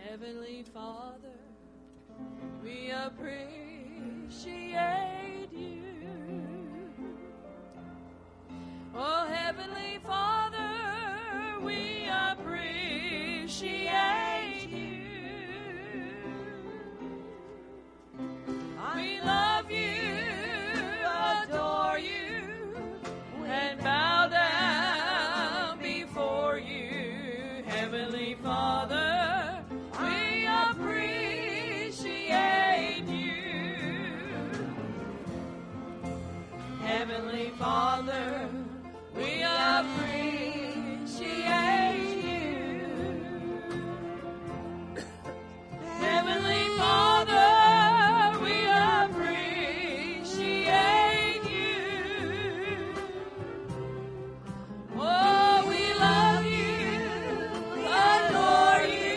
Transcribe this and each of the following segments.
Heavenly Father, we appreciate you. Oh, Heavenly Father, we appreciate you. We love you, adore you, and bow down before you, Heavenly Father. We appreciate you, Heavenly Father. We appreciate you, Heavenly Father. We appreciate you. Oh, we love you, adore you,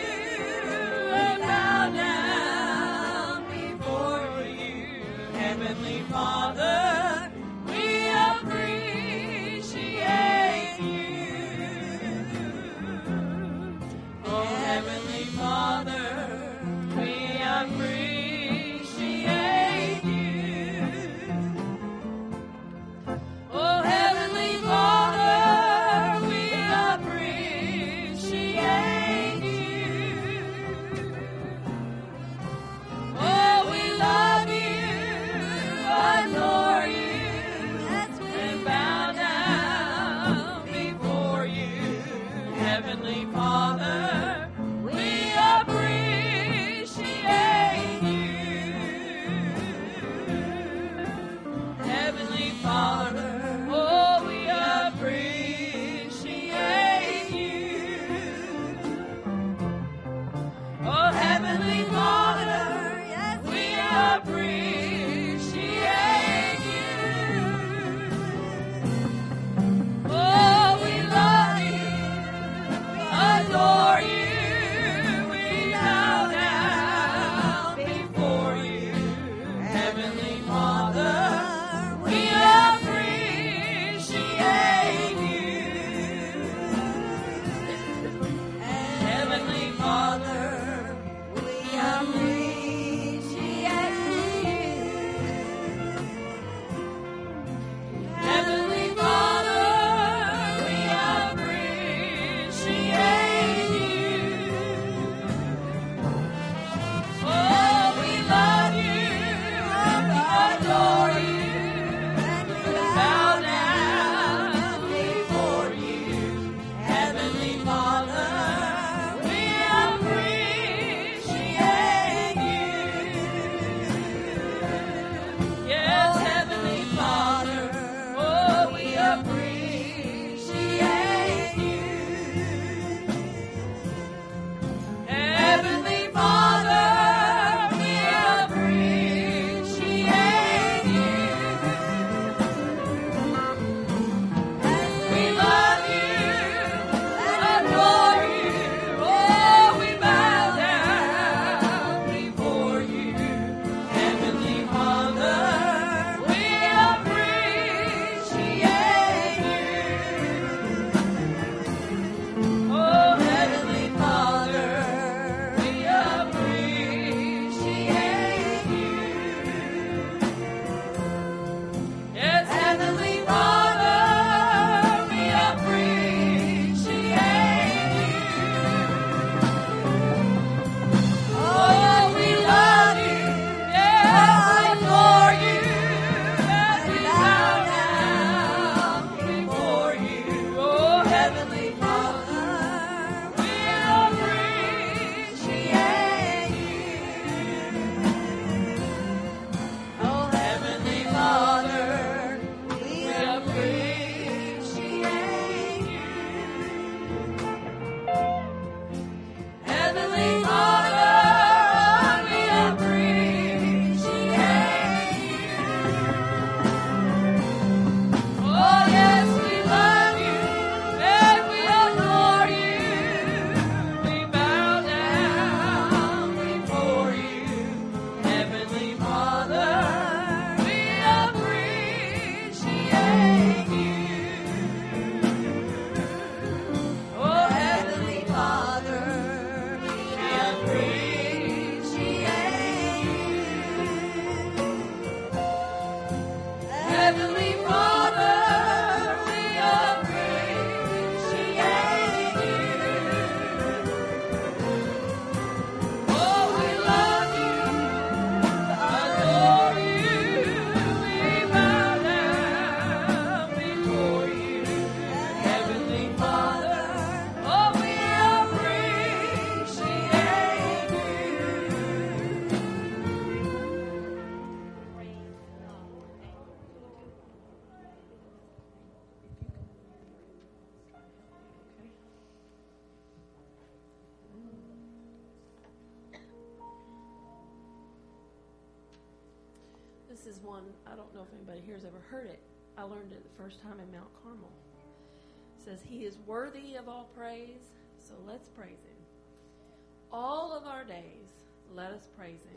This is one, I don't know if anybody here has ever heard it. I learned it the first time in Mount Carmel. It says, He is worthy of all praise, so let's praise Him. All of our days, let us praise Him.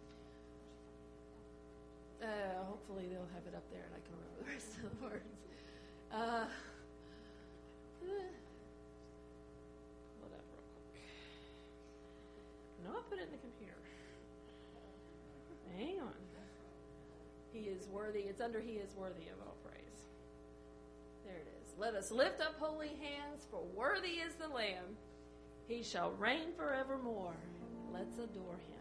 Hopefully they'll have it up there and I can remember the rest of the words. Pull it up real quick. No, I put it in the computer. Hang on. He is worthy. It's under He is worthy of all praise. There it is. Let us lift up holy hands, for worthy is the Lamb. He shall reign forevermore. Let's adore Him.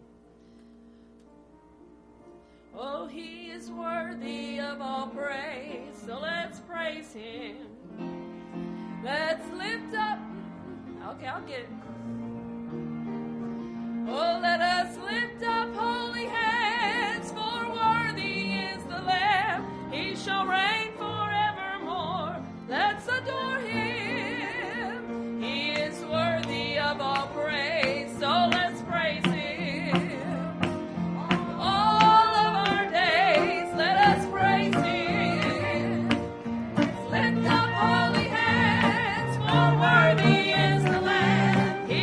Oh, He is worthy of all praise, so let's praise Him. Let's lift up. Okay, I'll get it. Oh, let us lift up holy hands, for worthy is the Lamb. He shall reign forevermore. Let's adore Him. He is worthy of all praise, so let's praise Him. All of our days, let us praise Him. Let's lift up holy hands, for worthy is the Lamb. He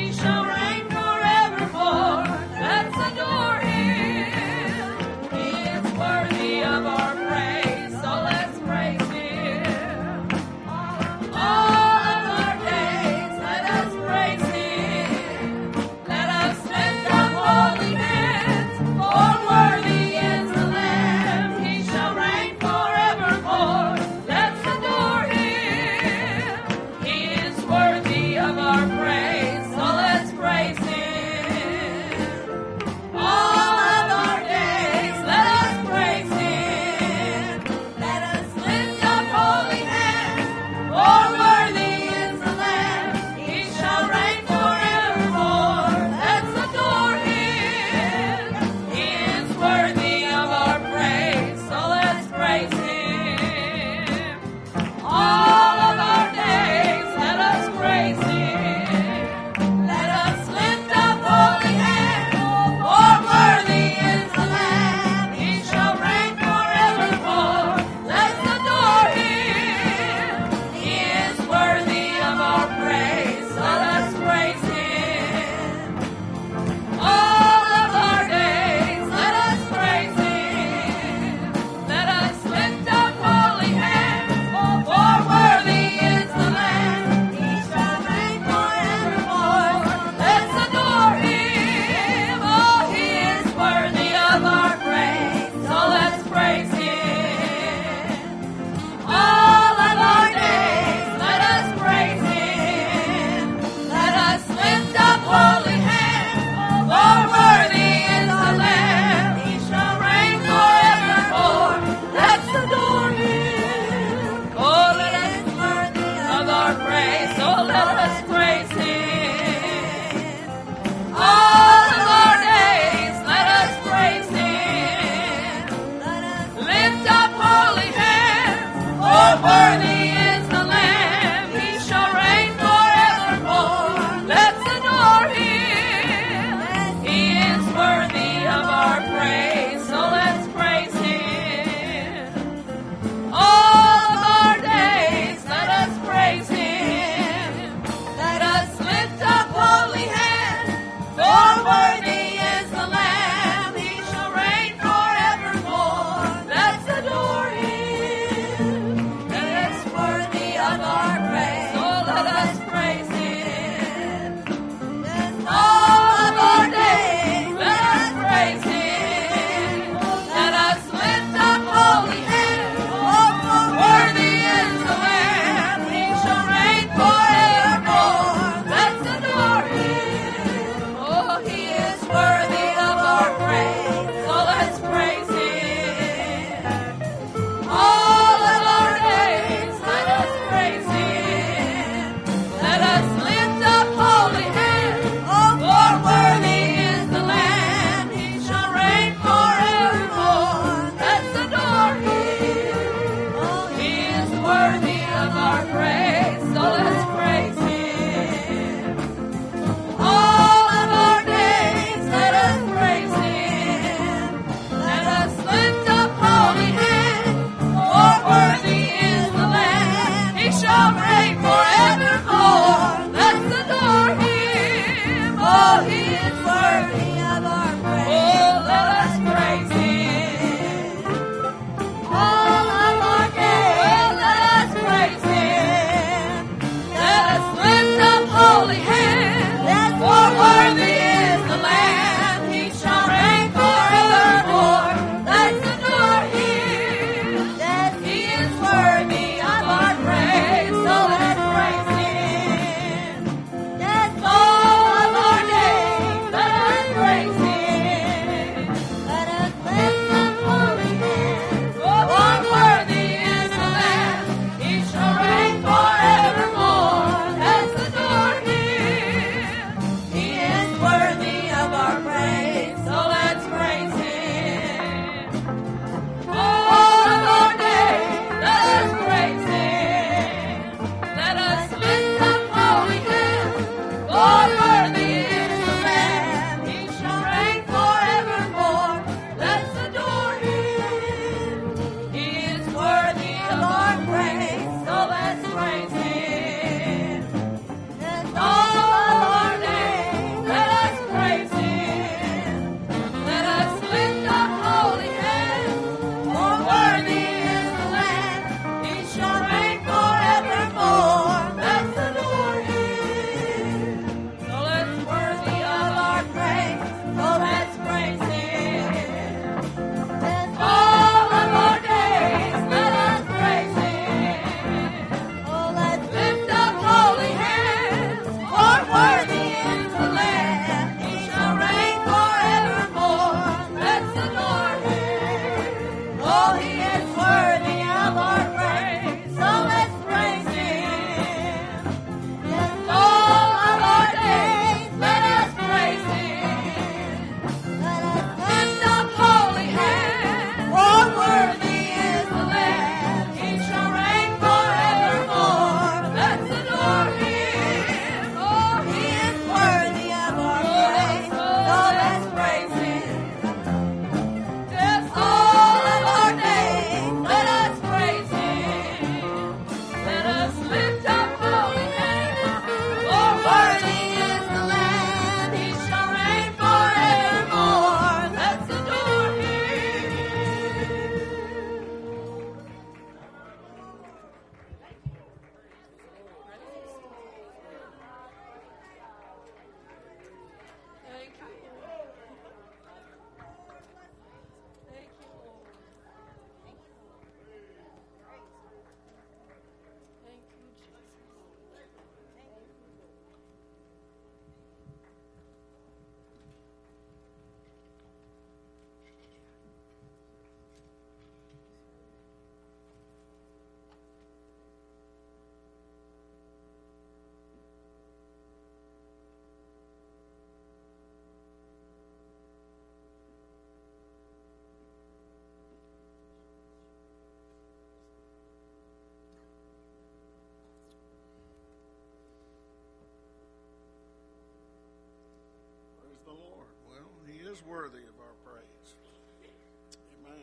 is worthy of our praise. Amen.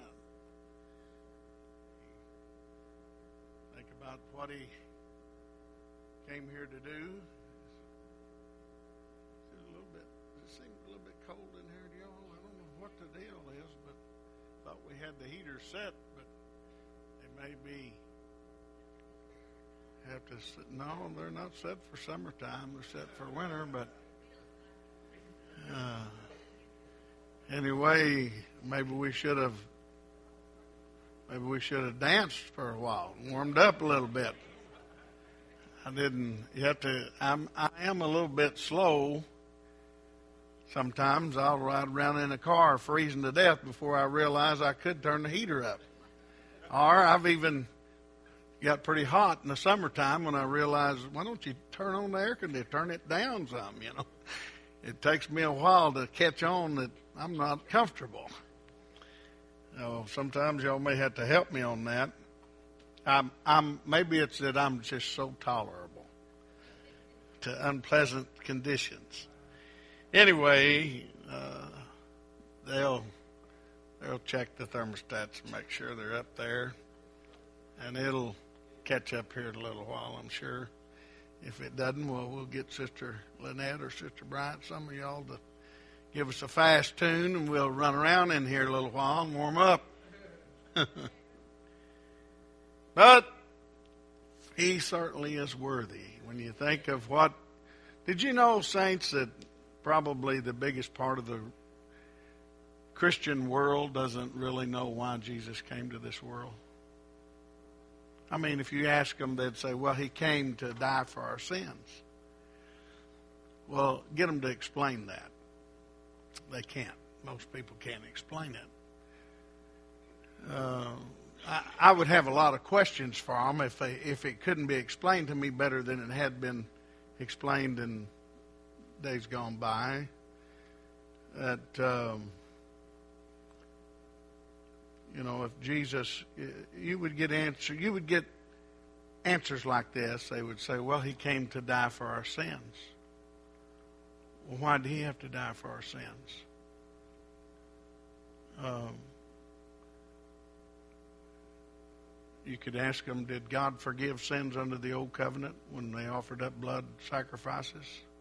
Think about what he came here to do. It seems a little bit cold in here to y'all. I don't know what the deal is, but thought we had the heater set, but they may be have to sit. No, they're not set for summertime. They're set for winter, but anyway, maybe we should have danced for a while, warmed up a little bit. I didn't. You have to. I am a little bit slow. Sometimes I'll ride around in a car freezing to death before I realize I could turn the heater up. Or I've even got pretty hot in the summertime when I realize, why don't you turn on the air conditioner, turn it down some, you know. It takes me a while to catch on that I'm not comfortable. Sometimes y'all may have to help me on that. Maybe it's that I'm just so tolerable to unpleasant conditions. Anyway, they'll check the thermostats and make sure they're up there, and it'll catch up here in a little while, I'm sure. If it doesn't, well, we'll get Sister Lynette or Sister Bryant, some of y'all, to give us a fast tune, and we'll run around in here a little while and warm up. But he certainly is worthy. When you think of what... Did you know, saints, that probably the biggest part of the Christian world doesn't really know why Jesus came to this world? I mean, if you ask them, they'd say, well, he came to die for our sins. Well, get them to explain that. They can't. Most people can't explain it. I would have a lot of questions for them if it couldn't be explained to me better than it had been explained in days gone by. That, if Jesus, you would get answers like this. They would say, well, he came to die for our sins. Well, why did he have to die for our sins? You could ask them, did God forgive sins under the old covenant when they offered up blood sacrifices?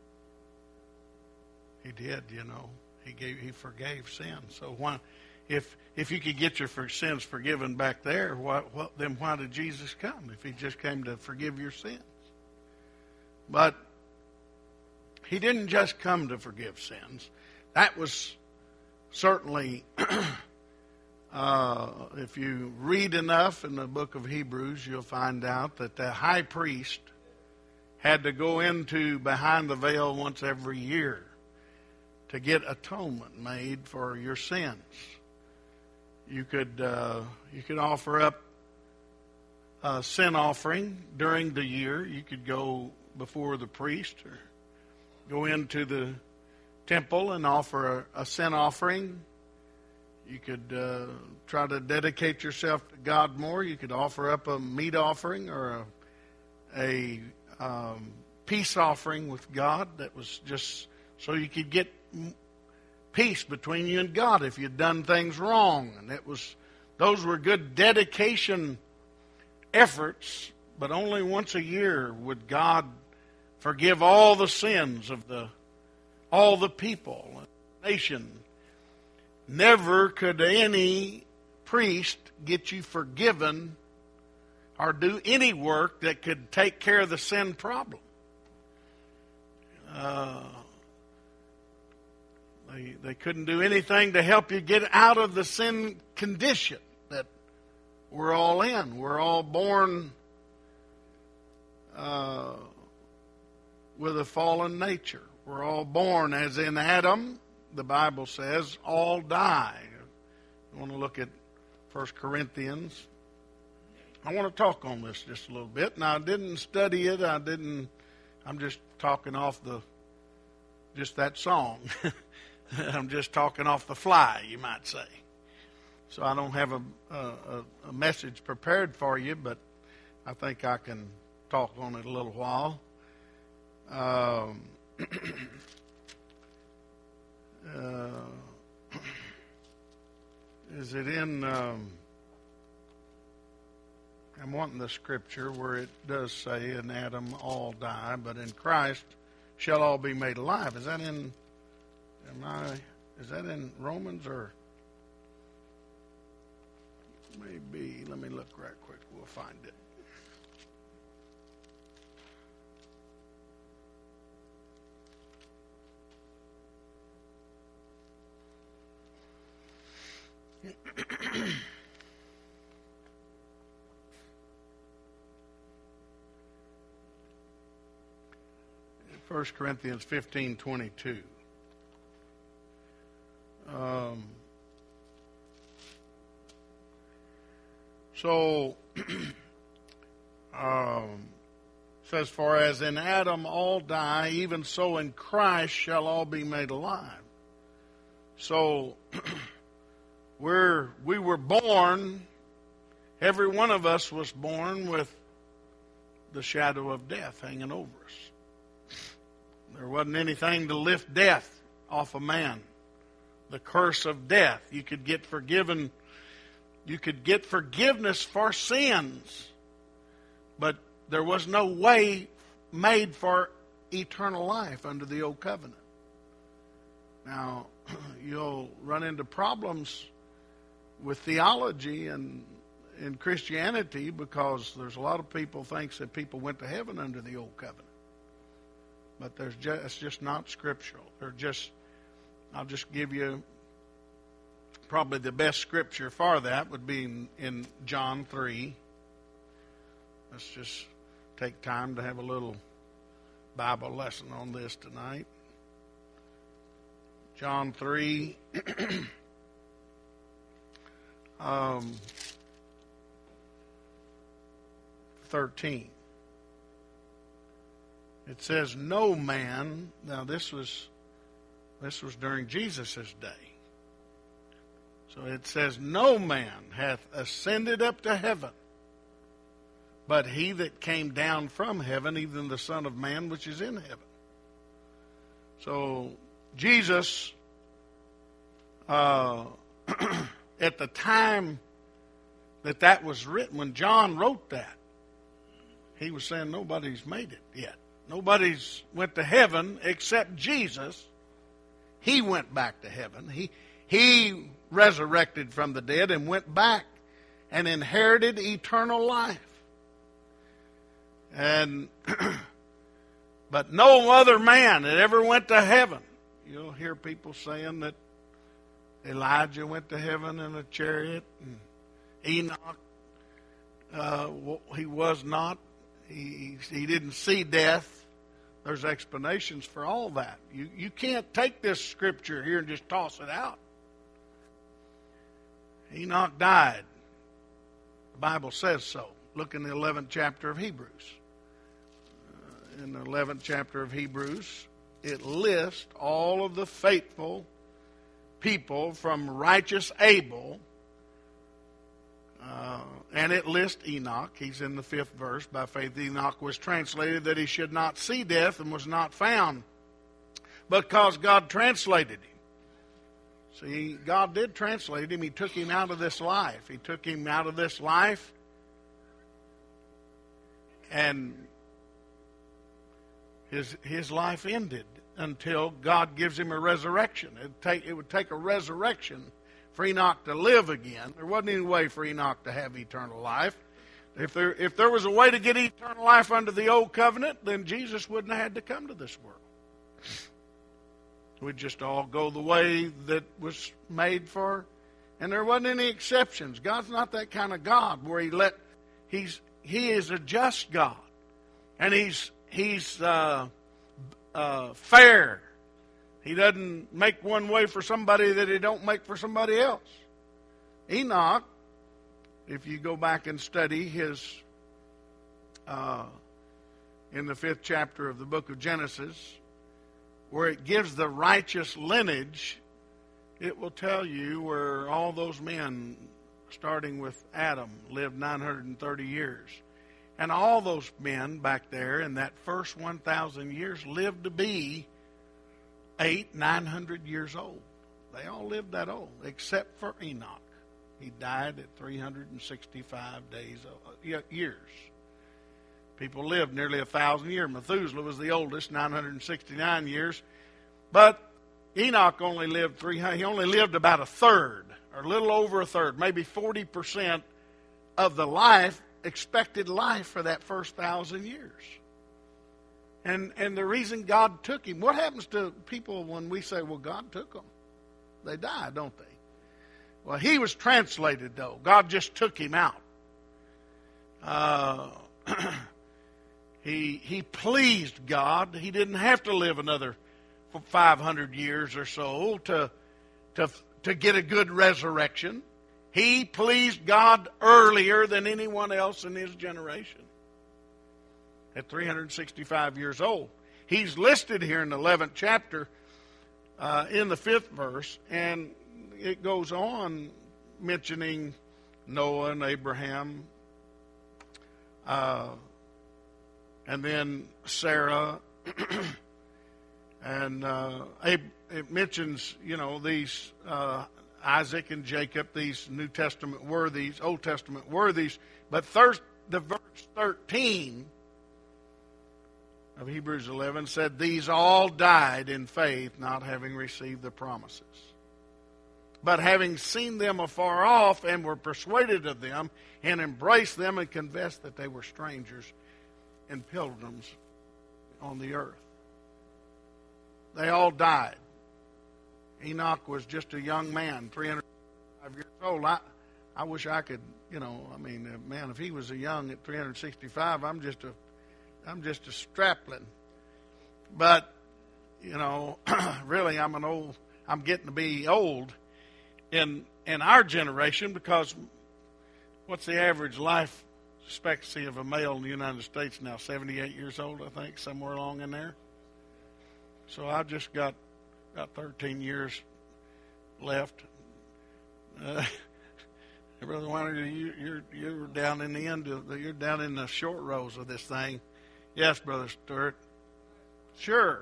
He did, He forgave sins. So why, if you could get your sins forgiven back there, then why did Jesus come? If he just came to forgive your sins. But he didn't just come to forgive sins. That was certainly, if you read enough in the book of Hebrews, you'll find out that the high priest had to go into behind the veil once every year to get atonement made for your sins. You could offer up a sin offering during the year. You could go before the priest or go into the temple and offer a sin offering. You could try to dedicate yourself to God more. You could offer up a meat offering or a peace offering with God that was just so you could get peace between you and God if you'd done things wrong. And those were good dedication efforts, but only once a year would God forgive all the sins of all the people, the nation. Never could any priest get you forgiven or do any work that could take care of the sin problem. They couldn't do anything to help you get out of the sin condition that we're all in. We're all born with a fallen nature. We're all born, as in Adam, the Bible says, all die. I want to look at 1 Corinthians. I want to talk on this just a little bit. Now, I didn't study it. I'm just talking off just that song. I'm just talking off the fly, you might say. So I don't have a message prepared for you, but I think I can talk on it a little while. Is it in, I'm wanting the scripture where it does say, in Adam all die, but in Christ shall all be made alive. Is that in, is that in Romans or? Maybe, let me look right quick, we'll find it. First Corinthians 15:22. Says, for as in Adam all die, even so in Christ shall all be made alive. So we were born, every one of us was born with the shadow of death hanging over us. There wasn't anything to lift death off a man. The curse of death. You could get forgiven. You could get forgiveness for sins. But there was no way made for eternal life under the old covenant. Now, you'll run into problems with theology and in Christianity because there's a lot of people thinks that people went to heaven under the old covenant. But it's just not scriptural. I'll just give you probably the best scripture for that would be in John 3. Let's just take time to have a little Bible lesson on this tonight. John 3, 13. It says, no man, now this was during Jesus' day. So it says, no man hath ascended up to heaven, but he that came down from heaven, even the Son of Man which is in heaven. So Jesus, at the time that was written, when John wrote that, he was saying nobody's made it yet. Nobody's went to heaven except Jesus. He went back to heaven. He resurrected from the dead and went back and inherited eternal life. And but no other man that ever went to heaven. You'll hear people saying that Elijah went to heaven in a chariot, and Enoch, he was not. He didn't see death. There's explanations for all that. You can't take this scripture here and just toss it out. Enoch died. The Bible says so. Look in the 11th chapter of Hebrews. In the 11th chapter of Hebrews, it lists all of the faithful people from righteous Abel. And it lists Enoch. He's in the 5th verse. By faith Enoch was translated that he should not see death and was not found, because God translated him. See, God did translate him. He took him out of this life. He took him out of this life. And his life ended until God gives him a resurrection. It would take a resurrection for Enoch to live again. There wasn't any way for Enoch to have eternal life. If there was a way to get eternal life under the old covenant, then Jesus wouldn't have had to come to this world. We'd just all go the way that was made for, and there wasn't any exceptions. God's not that kind of God where He is a just God, and He's fair. He doesn't make one way for somebody that He don't make for somebody else. Enoch, if you go back and study his, in the 5th chapter of the book of Genesis, where it gives the righteous lineage, it will tell you where all those men, starting with Adam, lived 930 years. And all those men back there in that first 1,000 years lived to be 900 years old. They all lived that old, except for Enoch. He died at 365 years. People lived nearly 1,000 years. Methuselah was the oldest, 969 years. But Enoch only lived he only lived about a third, or a little over a third, maybe 40% of the expected life for that first 1,000 years. And the reason God took him, what happens to people when we say, well, God took them? They die, don't they? Well, he was translated, though. God just took him out. He pleased God. He didn't have to live another 500 years or so to get a good resurrection. He pleased God earlier than anyone else in his generation. At 365 years old. He's listed here in the 11th chapter in the 5th verse, and it goes on mentioning Noah and Abraham, and then Sarah, and it mentions, these Isaac and Jacob, these New Testament worthies, Old Testament worthies, but the verse 13 of Hebrews 11 said, these all died in faith, not having received the promises, but having seen them afar off, and were persuaded of them, and embraced them, and confessed that they were strangers and pilgrims on the earth. They all died. Enoch was just a young man, 305 years old. I wish I could, man, if he was a young at 365, I'm just a strapling. But, really I'm getting to be old in our generation, because what's the average life expectancy of a male in the United States now? 78 years old, I think, somewhere along in there. So I've just got 13 years left. Brother Weiner, you're down in the end you're down in the short rows of this thing. Yes, Brother Stewart. Sure.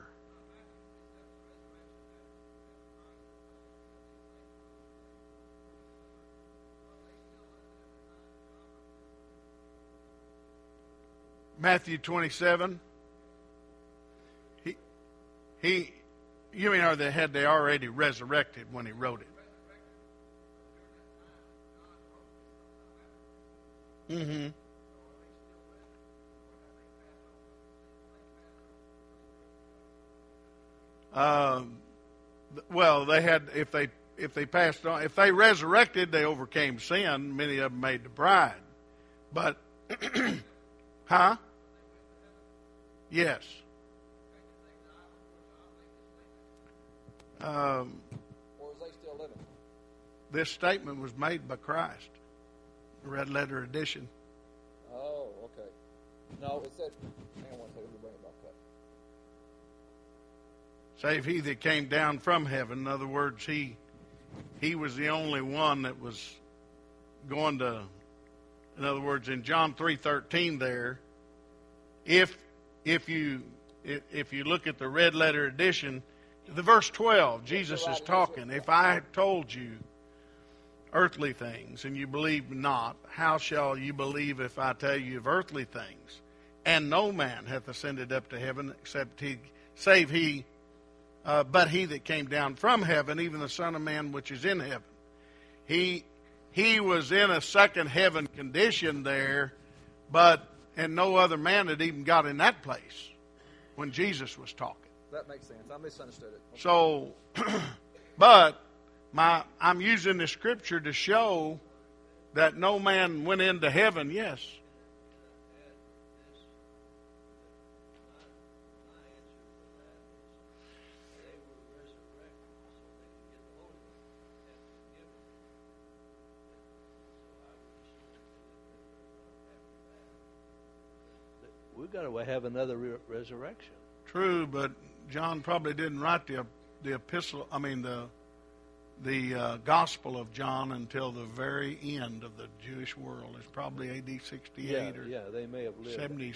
Matthew 27. You mean, had they already resurrected when he wrote it? Mm-hmm. Well, they had, if they passed on, if they resurrected, they overcame sin. Many of them made the bride. But, huh? Yes. Or is they still living? This statement was made by Christ. Red letter edition. Oh, okay. No, it said, hang on one second, let me bring it back up. Save he that came down from heaven. In other words, he was the only one that was going to, in other words, in John 3:13 there, if you look at the red letter edition, the verse 12, Jesus is talking. If I had told you earthly things and you believe not, how shall you believe if I tell you of earthly things? And no man hath ascended up to heaven except but he that came down from heaven, even the Son of Man which is in heaven. He was in a second heaven condition there, and no other man had even got in that place when Jesus was talking. That makes sense. I misunderstood it. Okay. So, but I'm using the scripture to show that no man went into heaven. Yes. We've got to have another resurrection. True, but John probably didn't write the epistle. I mean the Gospel of John until the very end of the Jewish world. It's probably A.D. 68 yeah, they may have lived 70.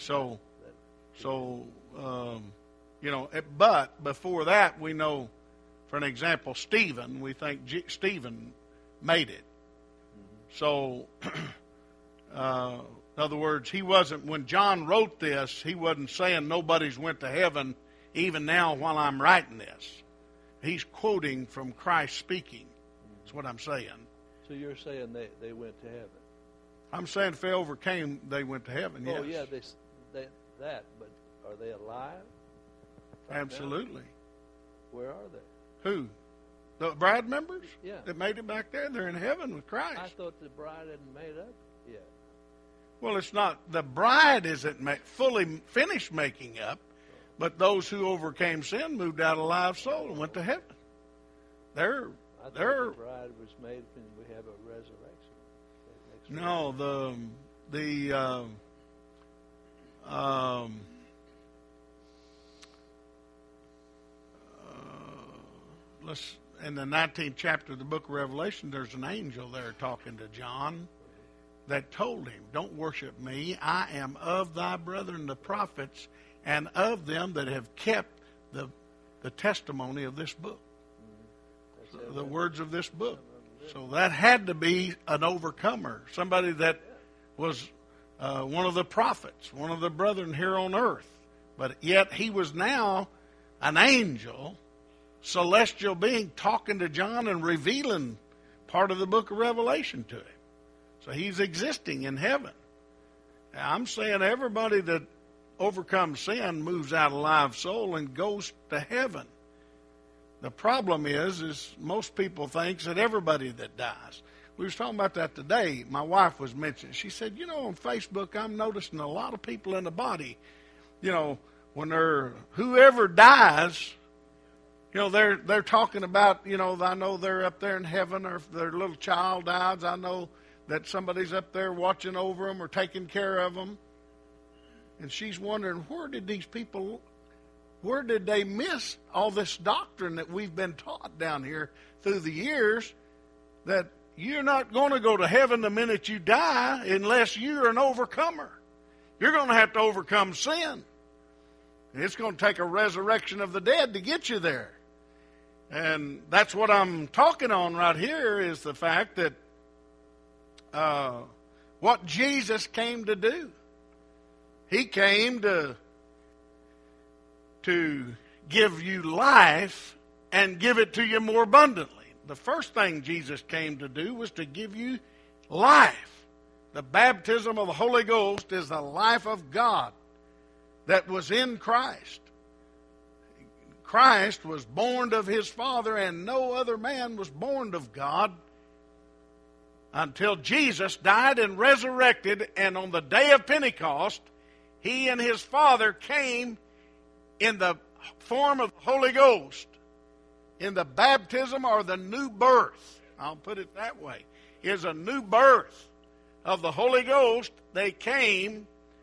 But before that, we know, for an example, Stephen. We think Stephen made it. So, in other words, he wasn't, when John wrote this, he wasn't saying nobody's went to heaven even now while I'm writing this. He's quoting from Christ speaking. That's what I'm saying. So you're saying they went to heaven? I'm saying if they overcame, they went to heaven, yes. Oh, yeah, that, but are they alive? Right Absolutely. now? Where are they? Who? The bride members? Yeah. That made it back there? They're in heaven with Christ. I thought the bride hadn't made up yet. Well, it's not, the bride isn't fully finished making up, but those who overcame sin moved out of live soul and went to heaven. I thought the bride was made when we have a resurrection. No, in the 19th chapter of the book of Revelation, there's an angel there talking to John that told him, don't worship me. I am of thy brethren the prophets and of them that have kept the testimony of this book, the words of this book. So that had to be an overcomer, somebody that was one of the prophets, one of the brethren here on earth. But yet he was now an angel, celestial being, talking to John and revealing part of the book of Revelation to him. So he's existing in heaven. Now, I'm saying everybody that overcomes sin moves out of live soul and goes to heaven. The problem is most people think that everybody that dies. We was talking about that today. My wife was mentioning. She said, on Facebook, I'm noticing a lot of people in the body, when whoever dies, they're talking about, I know they're up there in heaven, or if their little child dies, I know that somebody's up there watching over them or taking care of them. And she's wondering, where did they miss all this doctrine that we've been taught down here through the years, that you're not going to go to heaven the minute you die unless you're an overcomer. You're going to have to overcome sin. And it's going to take a resurrection of the dead to get you there. And that's what I'm talking on right here, is the fact that what Jesus came to do. He came to give you life and give it to you more abundantly. The first thing Jesus came to do was to give you life. The baptism of the Holy Ghost is the life of God that was in Christ. Christ was born of his Father, and no other man was born of God until Jesus died and resurrected, and on the day of Pentecost, he and his Father came in the form of the Holy Ghost, in the baptism or the new birth. I'll put it that way. Is a new birth of the Holy Ghost. They came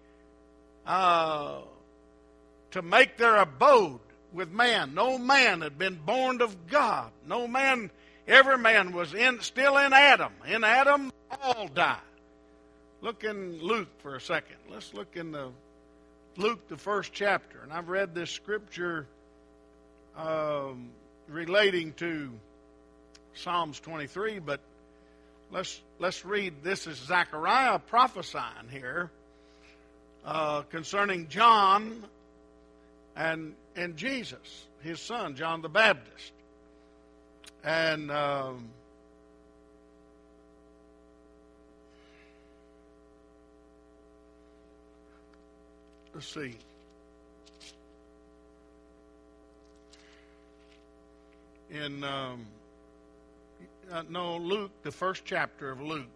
to make their abode with man. No man had been born of God. No man, every man was still in Adam. In Adam, all die. Look in Luke for a second. Let's look in Luke, the first chapter. And I've read this scripture relating to Psalms 23, but let's read. This is Zechariah prophesying here concerning John and Jesus, his son, John the Baptist. And let's see. In Luke, the first chapter of Luke.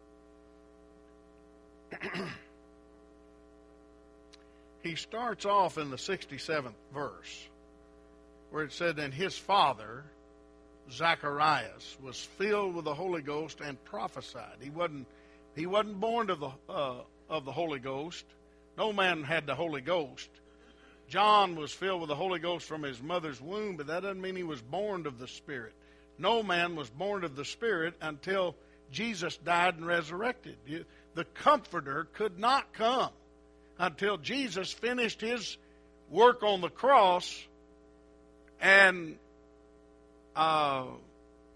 He starts off in the 67th verse, where it said, "And his father, Zacharias, was filled with the Holy Ghost and prophesied." He wasn't born of the Holy Ghost. No man had the Holy Ghost. John was filled with the Holy Ghost from his mother's womb, but that doesn't mean he was born of the Spirit. No man was born of the Spirit until Jesus died and resurrected. The Comforter could not come until Jesus finished his work on the cross and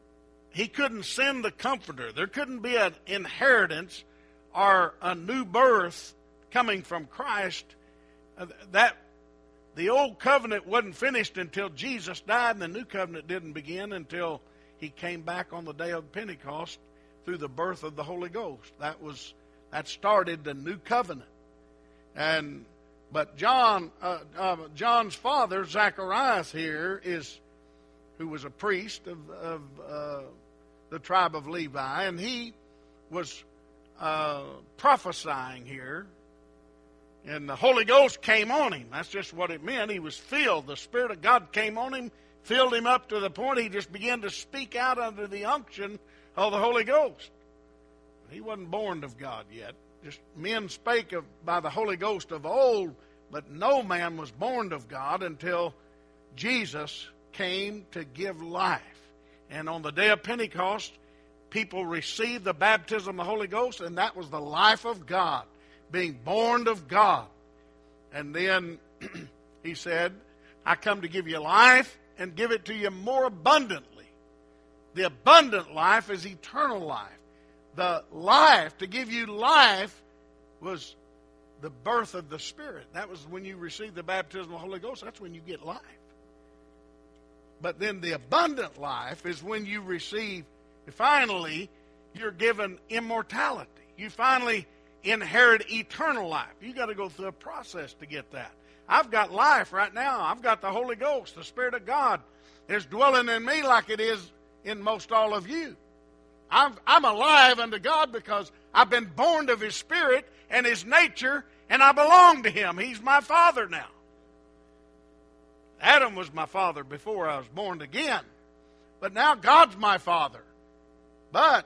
he couldn't send the Comforter. There couldn't be an inheritance or a new birth coming from Christ. That the old covenant wasn't finished until Jesus died, and the new covenant didn't begin until he came back on the day of Pentecost through the birth of the Holy Ghost. That started the new covenant. But John's father, Zacharias here, who was a priest of the tribe of Levi, and he was prophesying here. And the Holy Ghost came on him. That's just what it meant. He was filled. The Spirit of God came on him, filled him up to the point he just began to speak out under the unction of the Holy Ghost. He wasn't born of God yet. Just men spake by the Holy Ghost of old, but no man was born of God until Jesus came to give life. And on the day of Pentecost, people received the baptism of the Holy Ghost, and that was the life of God, being born of God. And then he said, I come to give you life and give it to you more abundantly. The abundant life is eternal life. The life, to give you life, was the birth of the Spirit. That was when you receive the baptism of the Holy Ghost. That's when you get life. But then the abundant life is when you receive, finally, you're given immortality. You finally inherit eternal life. You got to go through a process to get that. I've got life right now. I've got the Holy Ghost. The Spirit of God is dwelling in me like it is in most all of you. I'm alive unto God because I've been born of His Spirit and His nature, and I belong to Him. He's my Father now. Adam was my father before I was born again. But now God's my Father. But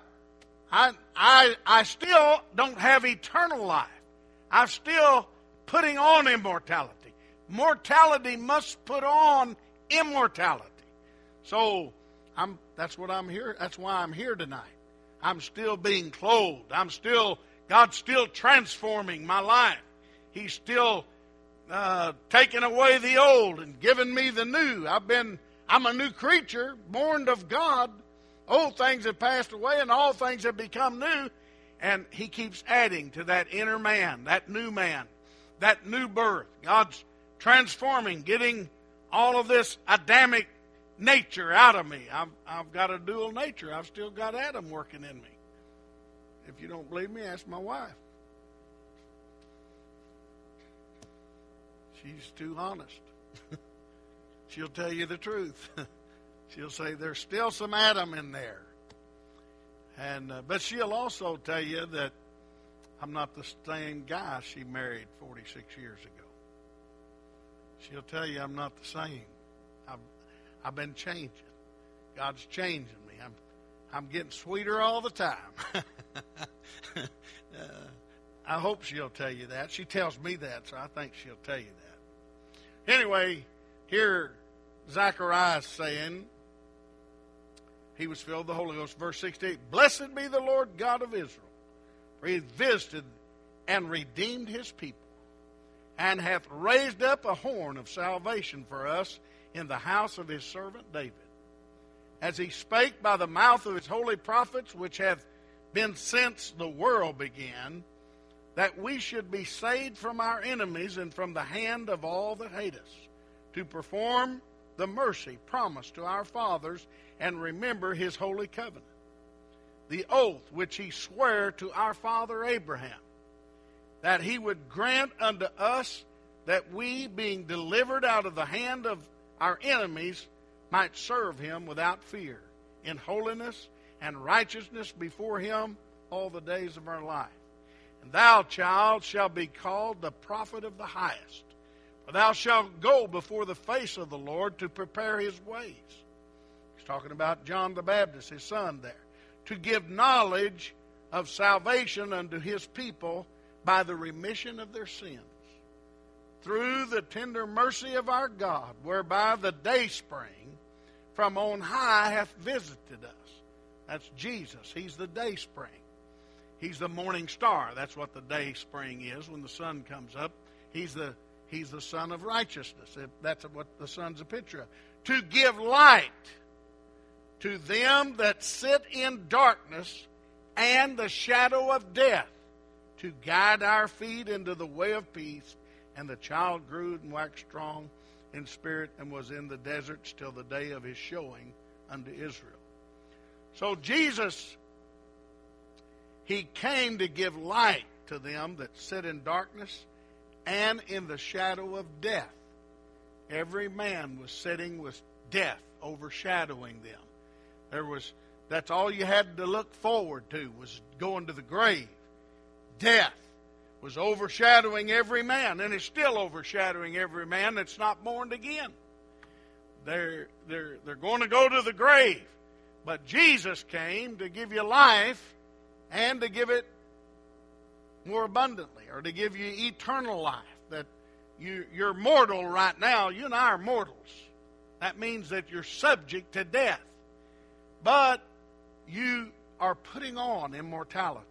I still don't have eternal life. I'm still putting on immortality. Mortality must put on immortality. So that's what I'm here. That's why I'm here tonight. I'm still being clothed. God's still transforming my life. He's still taking away the old and giving me the new. I'm a new creature, born of God. Old things have passed away and all things have become new. And He keeps adding to that inner man, that new birth. God's transforming, getting all of this Adamic nature out of me. I've got a dual nature. I've still got Adam working in me. If you don't believe me, ask my wife. She's too honest. She'll tell you the truth. She'll say there's still some Adam in there. But she'll also tell you that I'm not the same guy she married 46 years ago. She'll tell you I'm not the same. I've been changing. God's changing me. I'm getting sweeter all the time. I hope she'll tell you that. She tells me that, so I think she'll tell you that. Anyway, here Zacharias saying, he was filled with the Holy Ghost. Verse 68, Blessed be the Lord God of Israel, for He hath visited and redeemed His people, and hath raised up a horn of salvation for us in the house of His servant David, as He spake by the mouth of His holy prophets, which hath been since the world began, that we should be saved from our enemies and from the hand of all that hate us, to perform the mercy promised to our fathers and remember His holy covenant, the oath which He sware to our father Abraham, that He would grant unto us that we, being delivered out of the hand of our enemies, might serve Him without fear, in holiness and righteousness before Him all the days of our life. And thou, child, shalt be called the prophet of the highest, for thou shalt go before the face of the Lord to prepare His ways. He's talking about John the Baptist, his son there. To give knowledge of salvation unto His people by the remission of their sins, through the tender mercy of our God, whereby the dayspring from on high hath visited us. That's Jesus. He's the dayspring. He's the morning star. That's what the dayspring is when the sun comes up. He's the Son of righteousness. That's what the sun's a picture of. To give light to them that sit in darkness and the shadow of death, to guide our feet into the way of peace. And the child grew and waxed strong in spirit, and was in the deserts till the day of his showing unto Israel. So Jesus, he came to give light to them that sit in darkness and in the shadow of death. Every man was sitting with death overshadowing them. That's all you had to look forward to, was going to the grave. Death was overshadowing every man, and it's still overshadowing every man that's not born again. They're going to go to the grave. But Jesus came to give you life and to give it more abundantly, or to give you eternal life. That you're mortal right now. You and I are mortals. That means that you're subject to death. But you are putting on immortality.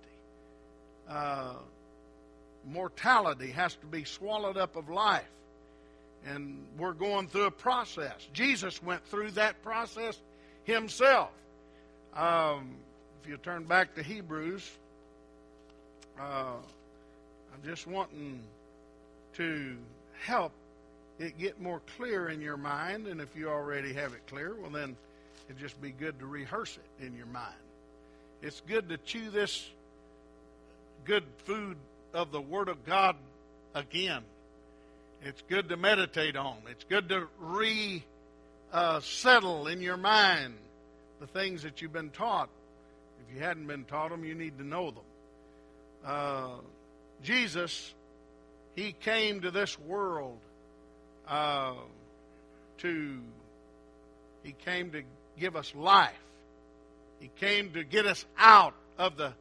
Mortality has to be swallowed up of life. And we're going through a process. Jesus went through that process himself. If you turn back to Hebrews, I'm just wanting to help it get more clear in your mind. And if you already have it clear, well then it'd just be good to rehearse it in your mind. It's good to chew this good food of the Word of God again. It's good to meditate on. It's good to settle in your mind the things that you've been taught. If you hadn't been taught them, you need to know them. Jesus, he came to this world he came to give us life. He came to get us out of the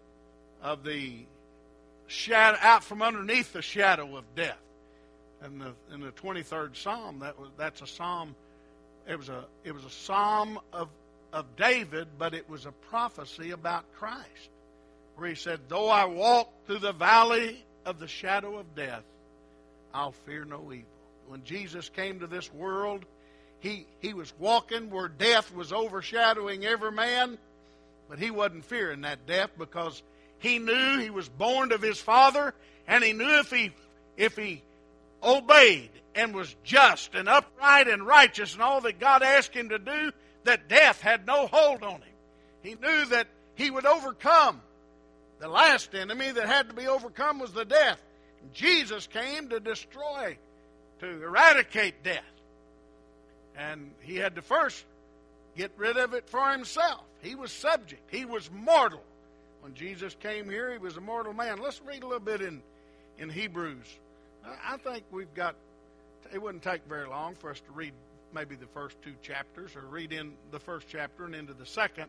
shadow, out from underneath the shadow of death. And in the 23rd Psalm, that's a psalm. It was a psalm of David, but it was a prophecy about Christ, where he said, "Though I walk through the valley of the shadow of death, I'll fear no evil." When Jesus came to this world, he was walking where death was overshadowing every man, but he wasn't fearing that death, because he knew he was born of his Father, and he knew if he obeyed and was just and upright and righteous and all that God asked him to do, that death had no hold on him. He knew that he would overcome. The last enemy that had to be overcome was the death. Jesus came to destroy, to eradicate death. And he had to first get rid of it for himself. He was subject. He was mortal. When Jesus came here, he was a mortal man. Let's read a little bit in Hebrews. I think it wouldn't take very long for us to read maybe the first two chapters, or read in the first chapter and into the second.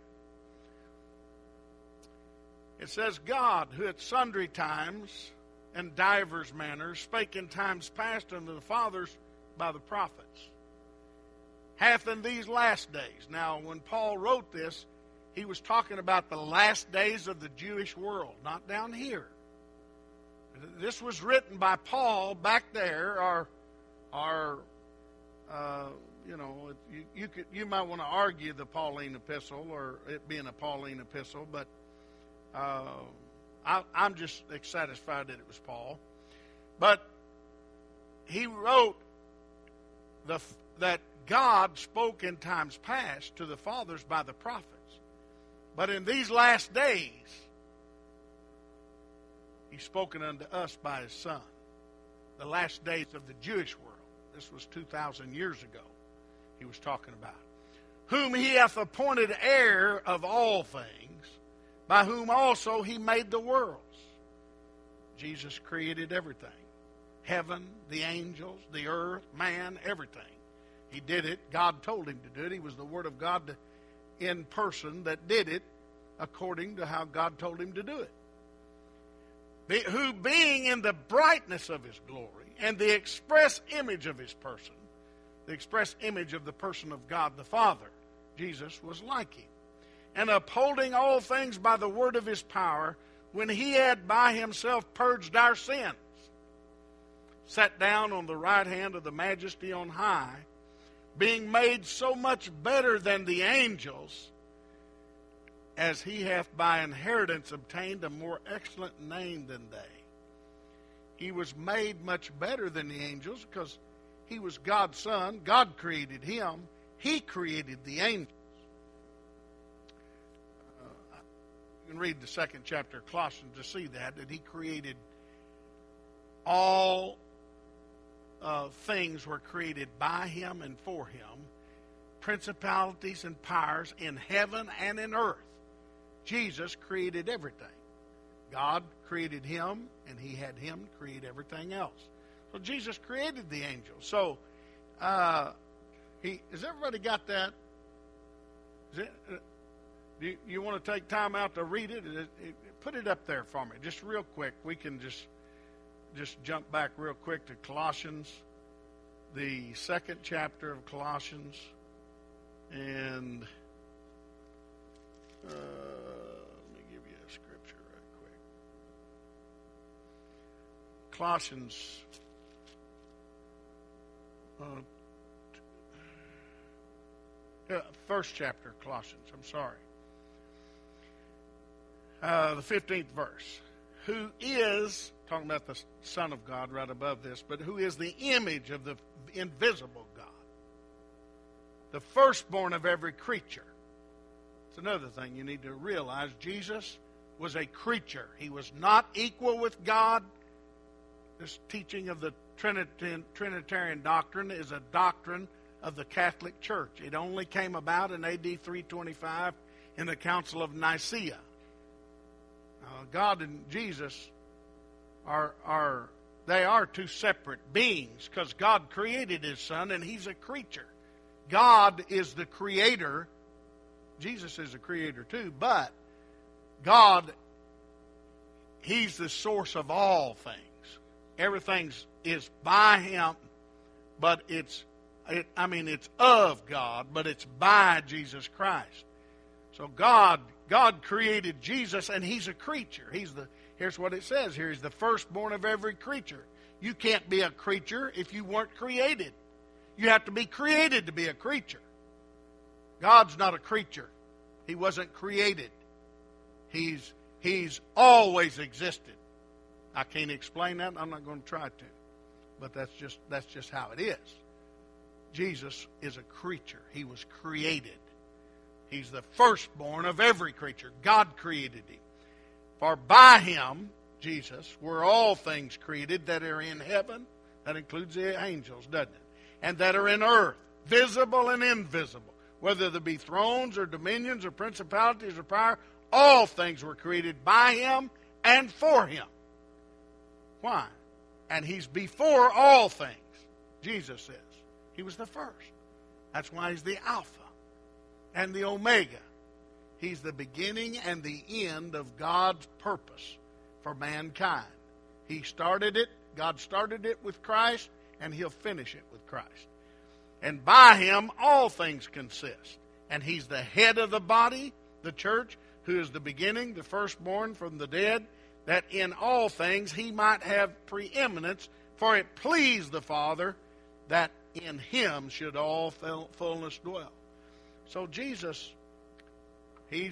It says, "God, who at sundry times and divers manners spake in times past unto the fathers by the prophets, hath in these last days." Now, when Paul wrote this, he was talking about the last days of the Jewish world, not down here. This was written by Paul back there, you might want to argue the Pauline epistle, or it being a Pauline epistle, but I'm just satisfied that it was Paul. But he wrote that God spoke in times past to the fathers by the prophets. But in these last days, he's spoken unto us by his Son. The last days of the Jewish world. This was 2,000 years ago he was talking about. "Whom he hath appointed heir of all things, by whom also he made the worlds." Jesus created everything. Heaven, the angels, the earth, man, everything. He did it. God told him to do it. He was the Word of God in person that did it according to how God told him to do it. "Who being in the brightness of his glory and the express image of his person," the express image of the person of God the Father, Jesus was like him, "and upholding all things by the word of his power, when he had by himself purged our sins, sat down on the right hand of the majesty on high, being made so much better than the angels, as he hath by inheritance obtained a more excellent name than they. He was made much better than the angels because he was God's son. God created him. He created the angels. You can read the second chapter of Colossians to see that he created all things were created by him and for him, principalities and powers in heaven and in earth. Jesus created everything. God created him, and he had him create everything else. So Jesus created the angels. So, has everybody got that? Do you want to take time out to read it? Put it up there for me, just real quick. We can just jump back real quick to Colossians, the second chapter of Colossians, and let me give you a scripture right quick. Colossians, first chapter of Colossians, I'm sorry. The 15th verse. Who is, talking about the Son of God right above this, but who is the image of the invisible God, the firstborn of every creature. It's another thing you need to realize. Jesus was a creature. He was not equal with God. This teaching of the Trinitarian doctrine is a doctrine of the Catholic Church. It only came about in AD 325 in the Council of Nicaea. God and Jesus are two separate beings because God created his son and he's a creature. God is the creator. Jesus is a creator too, but God, he's the source of all things. Everything is by him, but it's of God, but it's by Jesus Christ. So God created Jesus, and he's a creature. Here's what it says here. He's the firstborn of every creature. You can't be a creature if you weren't created. You have to be created to be a creature. God's not a creature. He wasn't created. He's always existed. I can't explain that. I'm not going to try to. But that's just how it is. Jesus is a creature. He was created. He's the firstborn of every creature. God created him. For by him, Jesus, were all things created that are in heaven. That includes the angels, doesn't it? And that are in earth, visible and invisible. Whether there be thrones or dominions or principalities or power, all things were created by him and for him. Why? And he's before all things, Jesus says. He was the first. That's why he's the Alpha and the Omega. He's the beginning and the end of God's purpose for mankind. He started it. God started it with Christ, and he'll finish it with Christ. And by him, all things consist. And he's the head of the body, the church, who is the beginning, the firstborn from the dead, that in all things he might have preeminence, for it pleased the Father that in him should all fullness dwell. So Jesus, he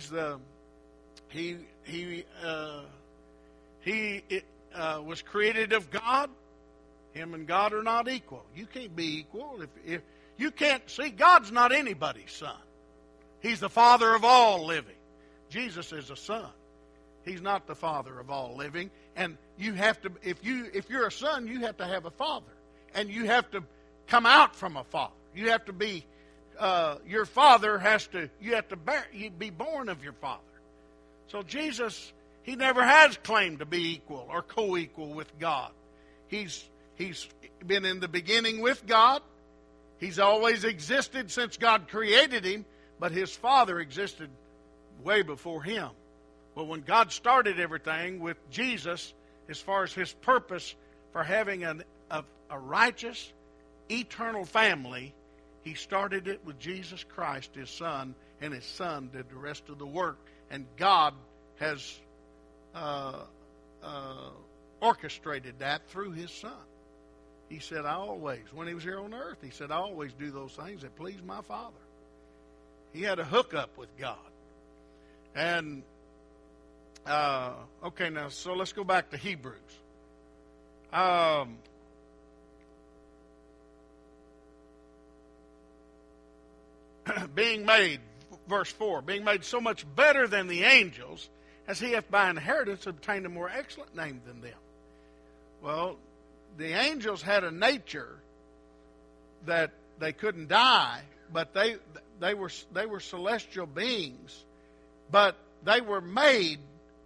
was created of God. Him and God are not equal. You can't be equal. If you can't see, God's not anybody's son. He's the Father of all living. Jesus is a son. He's not the Father of all living. And you have to, if you're a son, you have to have a father, and you have to come out from a father. You have to be. Your father you have to be born of your father. So Jesus, he never has claimed to be equal or co-equal with God. He's been in the beginning with God. He's always existed since God created him, but his Father existed way before him. Well, when God started everything with Jesus, as far as his purpose for having a righteous, eternal family, he started it with Jesus Christ, his Son, and his Son did the rest of the work. And God has orchestrated that through his Son. He said, I always, when he was here on earth, he said, I always do those things that please my Father. He had a hookup with God. And, okay, now, so let's go back to Hebrews. Being made, verse 4, being made so much better than the angels, as he hath by inheritance obtained a more excellent name than them. Well, the angels had a nature that they couldn't die, but they were celestial beings, but they were made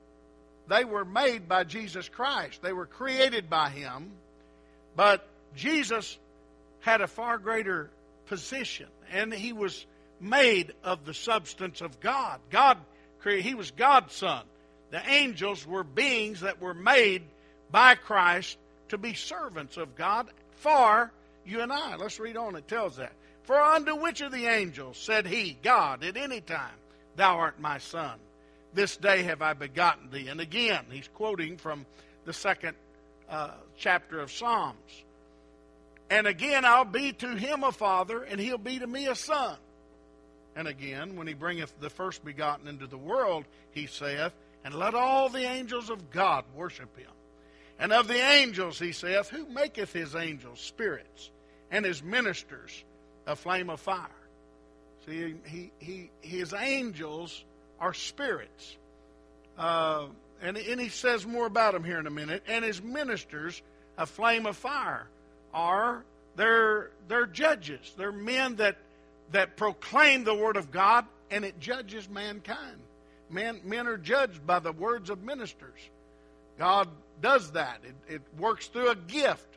by Jesus Christ. They were created by him, but Jesus had a far greater position, and he was made of the substance of God. He was God's son. The angels were beings that were made by Christ to be servants of God for you and I. Let's read on. It tells that. For unto which of the angels said he, God, at any time, thou art my son? This day have I begotten thee. And again, he's quoting from the second chapter of Psalms. And again, I'll be to him a father, and he'll be to me a son. And again, when he bringeth the first begotten into the world, he saith, and let all the angels of God worship him. And of the angels, he saith, who maketh his angels spirits, and his ministers a flame of fire. See, his angels are spirits. And he says more about them here in a minute. And his ministers a flame of fire. They're judges. They're men that proclaim the word of God, and it judges mankind. Men are judged by the words of ministers. God does that. It works through a gift.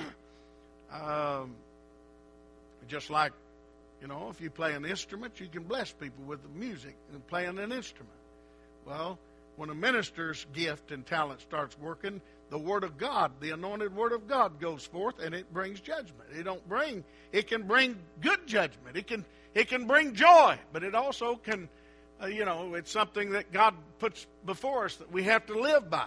Just like, if you play an instrument, you can bless people with the music and playing an instrument. Well, when a minister's gift and talent starts working, the Word of God, the anointed Word of God goes forth, and it brings judgment. It can bring good judgment. It can bring joy, but it also can, it's something that God puts before us that we have to live by.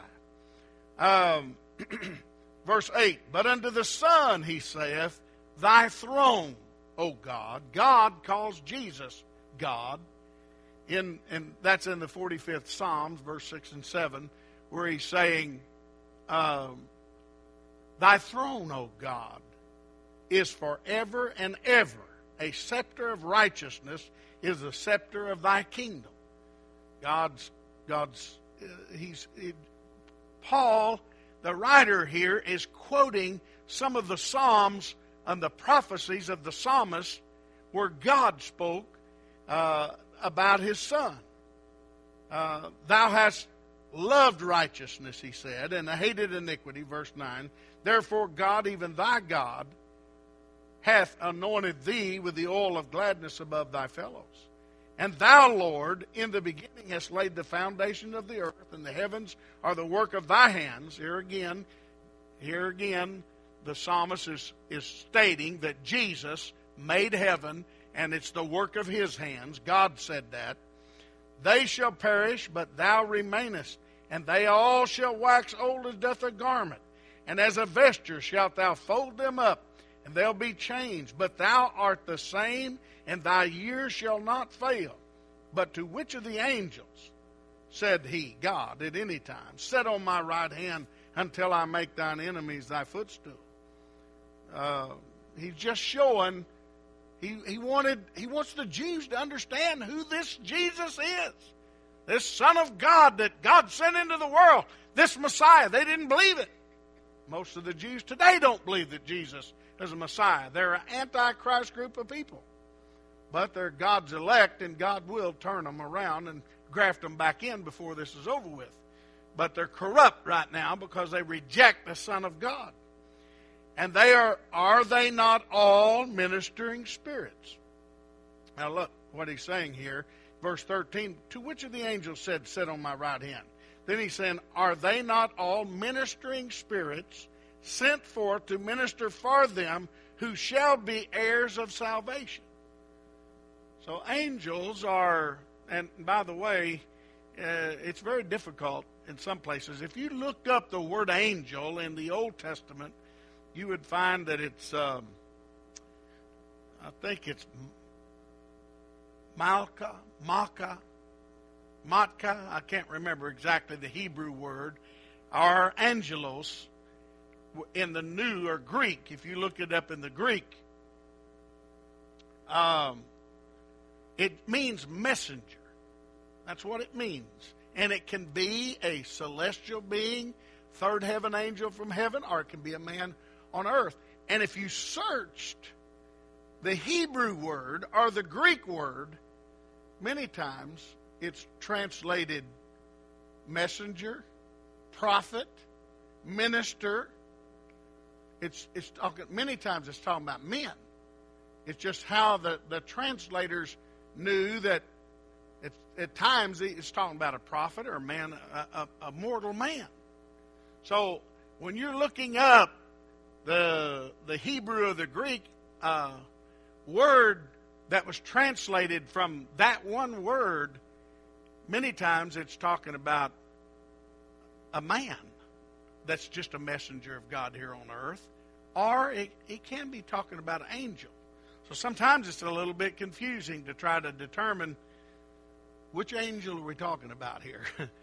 Verse 8, but unto the Son, he saith, thy throne, O God. God calls Jesus God. And that's in the 45th Psalms, verse 6 and 7, where he's saying, thy throne, O God, is forever and ever. A scepter of righteousness is the scepter of thy kingdom. Paul, the writer here, is quoting some of the Psalms and the prophecies of the psalmist where God spoke about his Son. Thou hast loved righteousness, he said, and hated iniquity, verse 9. Therefore God, even thy God, hath anointed thee with the oil of gladness above thy fellows. And thou, Lord, in the beginning hast laid the foundation of the earth, and the heavens are the work of thy hands. Here again, the psalmist is stating that Jesus made heaven, and it's the work of his hands. God said that. They shall perish, but thou remainest, and they all shall wax old as doth a garment. And as a vesture shalt thou fold them up, and they'll be changed. But thou art the same, and thy years shall not fail. But to which of the angels said he, God, at any time, sit on my right hand until I make thine enemies thy footstool? He's just showing, he wants the Jews to understand who this Jesus is. This Son of God that God sent into the world. This Messiah. They didn't believe it. Most of the Jews today don't believe that Jesus is a Messiah. They're an anti-Christ group of people. But they're God's elect, and God will turn them around and graft them back in before this is over with. But they're corrupt right now because they reject the Son of God. And are they not all ministering spirits? Now look what he's saying here. Verse 13, to which of the angels said, sit on my right hand? Then he's saying, are they not all ministering spirits sent forth to minister for them who shall be heirs of salvation? So angels are, and by the way, it's very difficult in some places. If you looked up the word angel in the Old Testament, you would find that it's, I think it's Matka, I can't remember exactly the Hebrew word, or angelos in the New or Greek. If you look it up in the Greek, it means messenger. That's what it means. And it can be a celestial being, third heaven angel from heaven, or it can be a man on earth. And if you searched the Hebrew word or the Greek word, many times it's translated messenger, prophet, minister. It's talking, many times it's talking about men. It's just how the translators knew that at times it's talking about a prophet or a man, a mortal man. So when you're looking up the Hebrew or the Greek word that was translated from that one word, many times it's talking about a man that's just a messenger of God here on earth, or it can be talking about an angel. So sometimes it's a little bit confusing to try to determine which angel are we talking about here.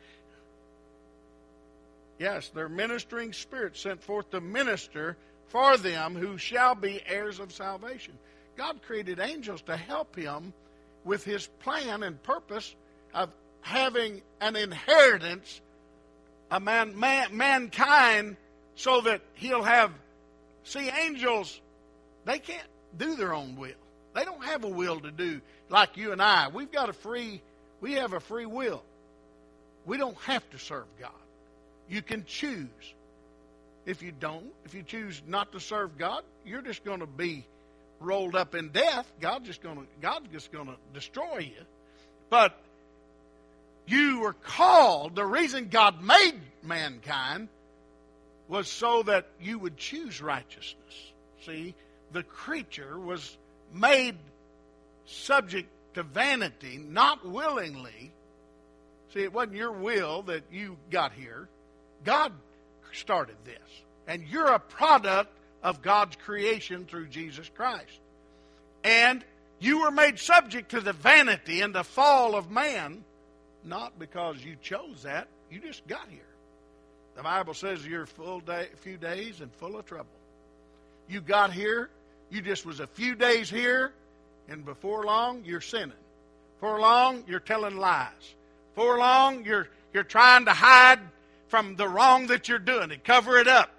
Yes, they're ministering spirits sent forth to minister for them who shall be heirs of salvation. God created angels to help him with his plan and purpose of having an inheritance, a mankind, so that he'll have. See, angels, they can't do their own will. They don't have a will to do like you and I. We have a free will. We don't have to serve God. You can choose. If you choose not to serve God, you're just going to be rolled up in death. God's just going to destroy you. But you were called. The reason God made mankind was so that you would choose righteousness. See, the creature was made subject to vanity, not willingly. See, it wasn't your will that you got here. God started this. And you're a product of God's creation through Jesus Christ. And you were made subject to the vanity and the fall of man, not because you chose that. You just got here. The Bible says you're a few days and full of trouble. You got here. You just was a few days here, and before long, you're sinning. Before long, you're telling lies. Before long, you're trying to hide from the wrong that you're doing and cover it up.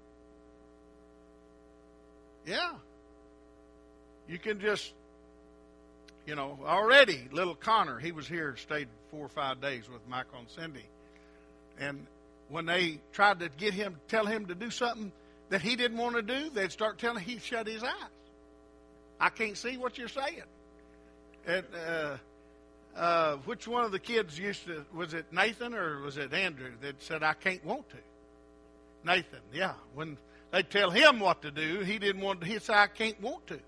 Yeah. You can just, already, little Connor, he was here, stayed 4 or 5 days with Michael and Cindy. And when they tried to tell him to do something that he didn't want to do, they'd start telling him, he'd shut his eyes. I can't see what you're saying. And, which one of the kids was it Nathan or was it Andrew that said, I can't want to? Nathan, yeah. When they tell him what to do, he didn't want to. He said, I can't want to.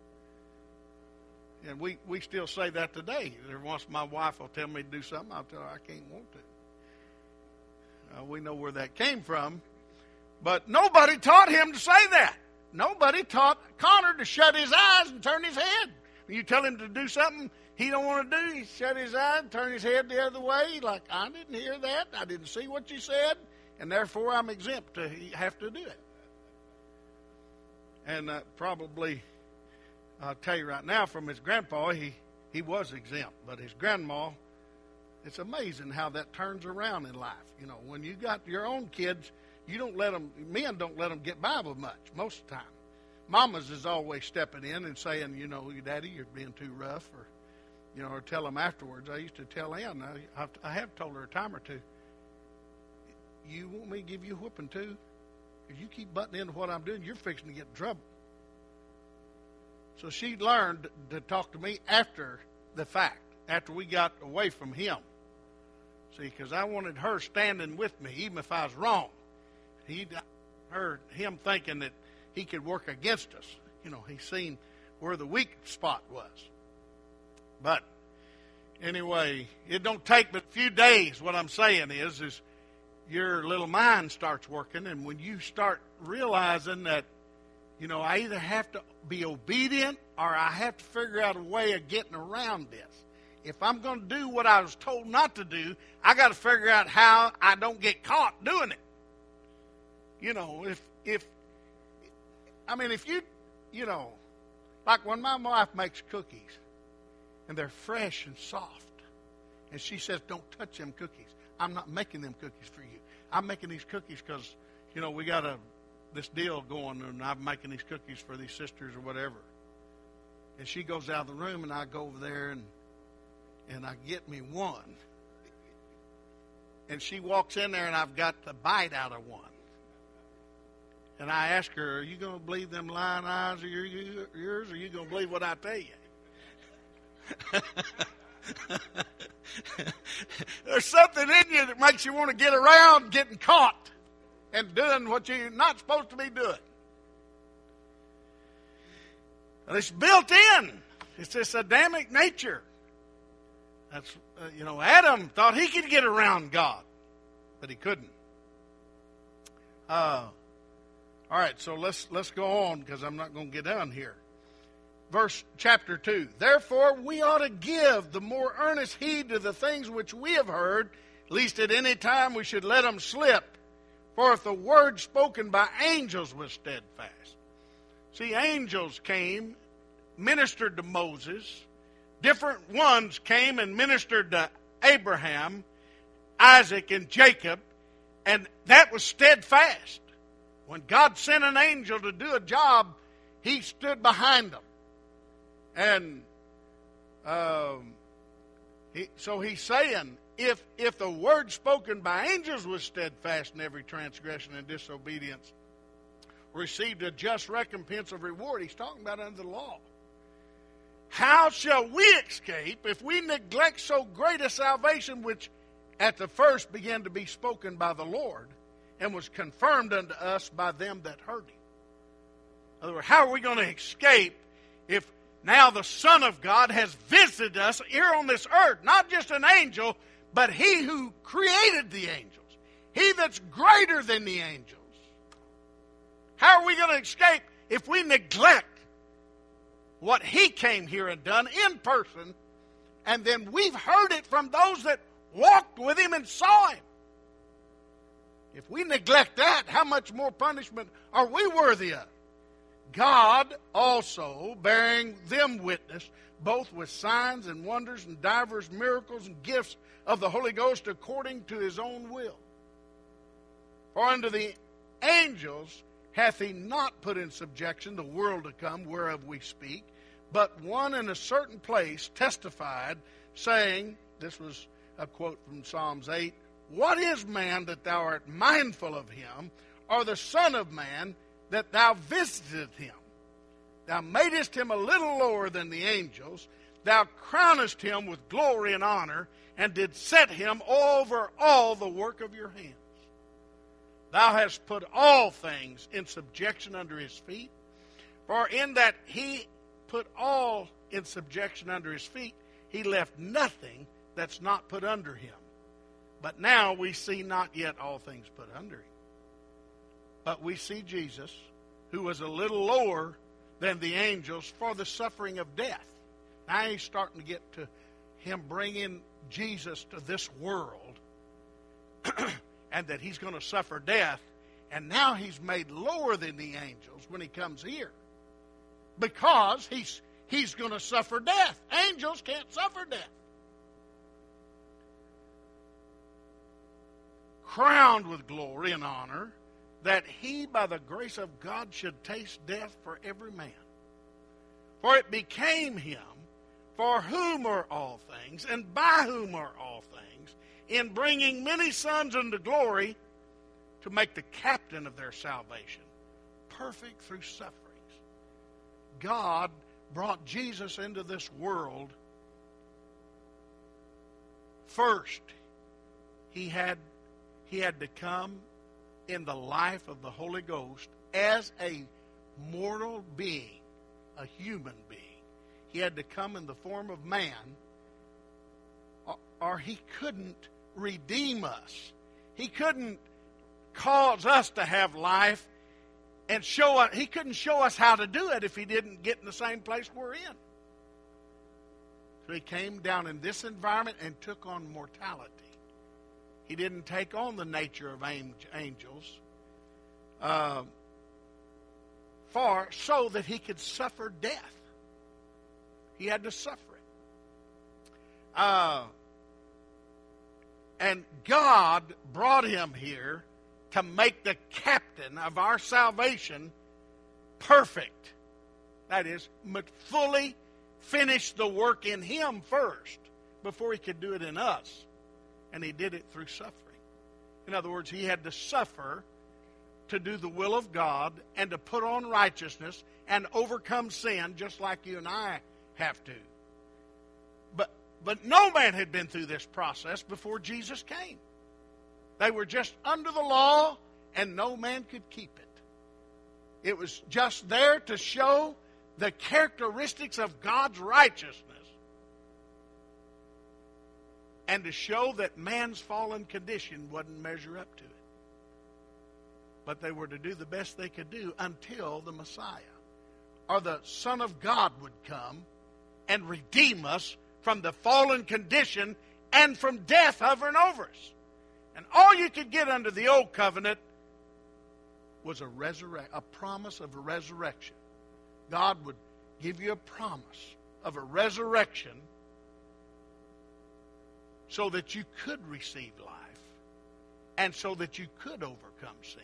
And we still say that today. Once my wife will tell me to do something, I'll tell her I can't want to. We know where that came from. But nobody taught him to say that. Nobody taught Connor to shut his eyes and turn his head. When you tell him to do something he don't want to do, he shut his eyes and turn his head the other way. Like, I didn't hear that. I didn't see what you said. And therefore, I'm exempt to have to do it. And probably, I'll tell you right now, from his grandpa, he was exempt. But his grandma, it's amazing how that turns around in life. When you got your own kids, men don't let them get by with much most of the time. Mamas is always stepping in and saying, Daddy, you're being too rough, or tell them afterwards. I used to tell Ann, I have told her a time or two, you want me to give you a whooping too? If you keep butting into what I'm doing, you're fixing to get in trouble. So she learned to talk to me after the fact, after we got away from him. See, because I wanted her standing with me, even if I was wrong. Him thinking that he could work against us. He's seen where the weak spot was. But anyway, it don't take but a few days. What I'm saying is your little mind starts working, and when you start realizing that You know, I either have to be obedient or I have to figure out a way of getting around this. If I'm going to do what I was told not to do, I got to figure out how I don't get caught doing it. You know, if you know, like when my wife makes cookies and they're fresh and soft, and she says, don't touch them cookies. I'm not making them cookies for you. I'm making these cookies because, you know, we got this deal going, and I'm making these cookies for these sisters or whatever. And she goes out of the room, and I go over there, and I get me one. And she walks in there, and I've got the bite out of one. And I ask her, are you going to believe them lying eyes of yours, or are you going to believe what I tell you? There's something in you that makes you want to get around getting caught and doing what you're not supposed to be doing. And it's built in. It's this Adamic nature. That's Adam thought he could get around God, but he couldn't. All right, so let's go on because I'm not going to get down here. Chapter 2. Therefore, we ought to give the more earnest heed to the things which we have heard, lest at any time we should let them slip. For if the word spoken by angels was steadfast. See, angels came, ministered to Moses. Different ones came and ministered to Abraham, Isaac, and Jacob. And that was steadfast. When God sent an angel to do a job, he stood behind them. And so he's saying, if the word spoken by angels was steadfast in every transgression and disobedience, received a just recompense of reward, he's talking about under the law. How shall we escape if we neglect so great a salvation, which at the first began to be spoken by the Lord, and was confirmed unto us by them that heard him? In other words, how are we going to escape if now the Son of God has visited us here on this earth? Not just an angel, but he who created the angels. He that's greater than the angels. How are we going to escape if we neglect what he came here and done in person, and then we've heard it from those that walked with him and saw him? If we neglect that, how much more punishment are we worthy of? God also bearing them witness, both with signs and wonders and divers miracles and gifts of the Holy Ghost according to his own will. For unto the angels hath he not put in subjection the world to come, whereof we speak, but one in a certain place testified, saying, this was a quote from Psalms 8, what is man that thou art mindful of him, or the Son of Man that thou visitest him? Thou madest him a little lower than the angels. Thou crownest him with glory and honor, and did set him over all the work of your hands. Thou hast put all things in subjection under his feet. For in that he put all in subjection under his feet, he left nothing that's not put under him. But now we see not yet all things put under him. But we see Jesus, who was a little lower than the angels for the suffering of death. Now he's starting to get to him bringing Jesus to this world and that he's going to suffer death. And now he's made lower than the angels when he comes here because he's going to suffer death. Angels can't suffer death. Crowned with glory and honor, that he by the grace of God should taste death for every man. For it became him, for whom are all things, and by whom are all things, in bringing many sons unto glory, to make the captain of their salvation perfect through sufferings. God brought Jesus into this world first. He had to come in the life of the Holy Ghost as a mortal being, a human being. He had to come in the form of man, or he couldn't redeem us. He couldn't cause us to have life and show us. He couldn't show us how to do it if he didn't get in the same place we're in. So he came down in this environment and took on mortality. He didn't take on the nature of angels so that he could suffer death. He had to suffer it. And God brought him here to make the captain of our salvation perfect. That is, fully finish the work in him first before he could do it in us. And he did it through suffering. In other words, he had to suffer to do the will of God and to put on righteousness and overcome sin just like you and I have to. But no man had been through this process before Jesus came. They were just under the law and no man could keep it. It was just there to show the characteristics of God's righteousness and to show that man's fallen condition wouldn't measure up to it. But they were to do the best they could do until the Messiah or the Son of God would come and redeem us from the fallen condition and from death hovering over us. And all you could get under the old covenant was a promise of a resurrection. God would give you a promise of a resurrection so that you could receive life and so that you could overcome sin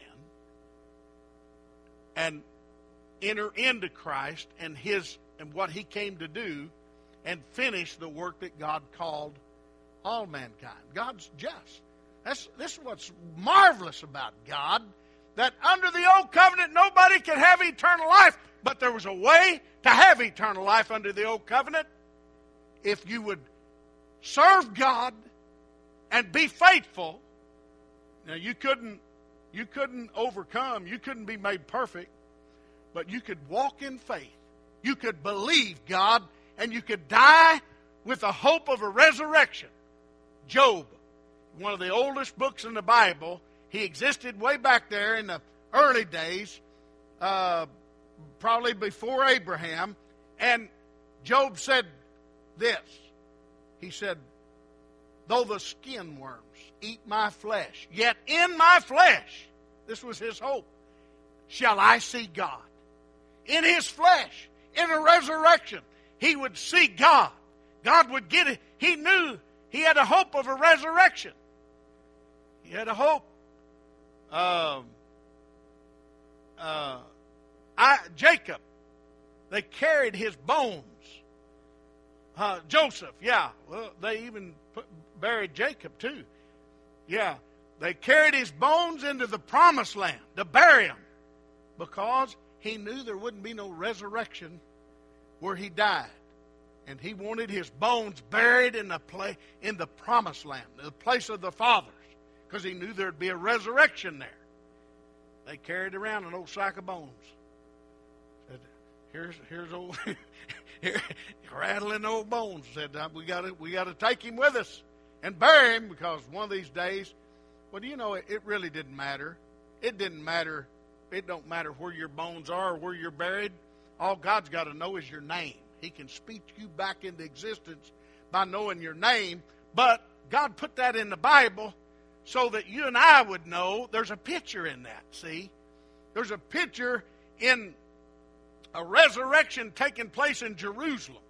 and enter into Christ and what he came to do and finish the work that God called all mankind. God's just. This is what's marvelous about God, that under the old covenant nobody could have eternal life, but there was a way to have eternal life under the old covenant if you would serve God and be faithful. Now you couldn't overcome, you couldn't be made perfect, but you could walk in faith. You could believe God, and you could die with the hope of a resurrection. Job, one of the oldest books in the Bible, he existed way back there in the early days, probably before Abraham, and Job said this. He said, though the skin worms eat my flesh, yet in my flesh, this was his hope, shall I see God. In his flesh, in a resurrection, he would see God. God would get it. He knew he had a hope of a resurrection. He had a hope. Jacob, they carried his bones. Joseph, well, they even buried Jacob too. They carried his bones into the promised land to bury him because he knew there wouldn't be no resurrection where he died. And he wanted his bones buried in the promised land, the place of the fathers, because he knew there'd be a resurrection there. They carried around an old sack of bones. Said, here's old rattling old bones. Said, we got to take him with us and bury him, because one of these days, well, you know, it really didn't matter. It didn't matter. It don't matter where your bones are or where you're buried. All God's got to know is your name. He can speak you back into existence by knowing your name. But God put that in the Bible so that you and I would know there's a picture in that, see? There's a picture in a resurrection taking place in Jerusalem.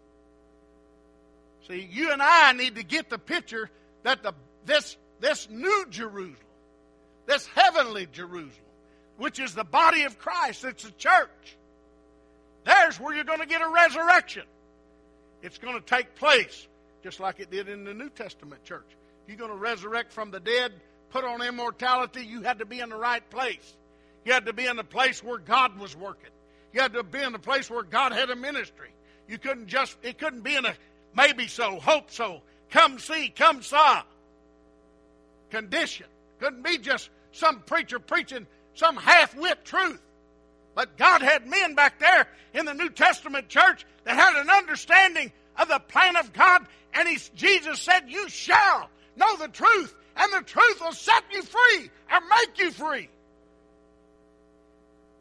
See, you and I need to get the picture that this new Jerusalem, this heavenly Jerusalem, which is the body of Christ, it's the church. There's where you're going to get a resurrection. It's going to take place just like it did in the New Testament church. If you're going to resurrect from the dead, put on immortality, you had to be in the right place. You had to be in the place where God was working. You had to be in the place where God had a ministry. It couldn't be in a maybe so, hope so, come see, come saw condition. Couldn't be just some preacher preaching some half-wit truth. But God had men back there in the New Testament church that had an understanding of the plan of God. And Jesus said, you shall know the truth, and the truth will set you free or make you free.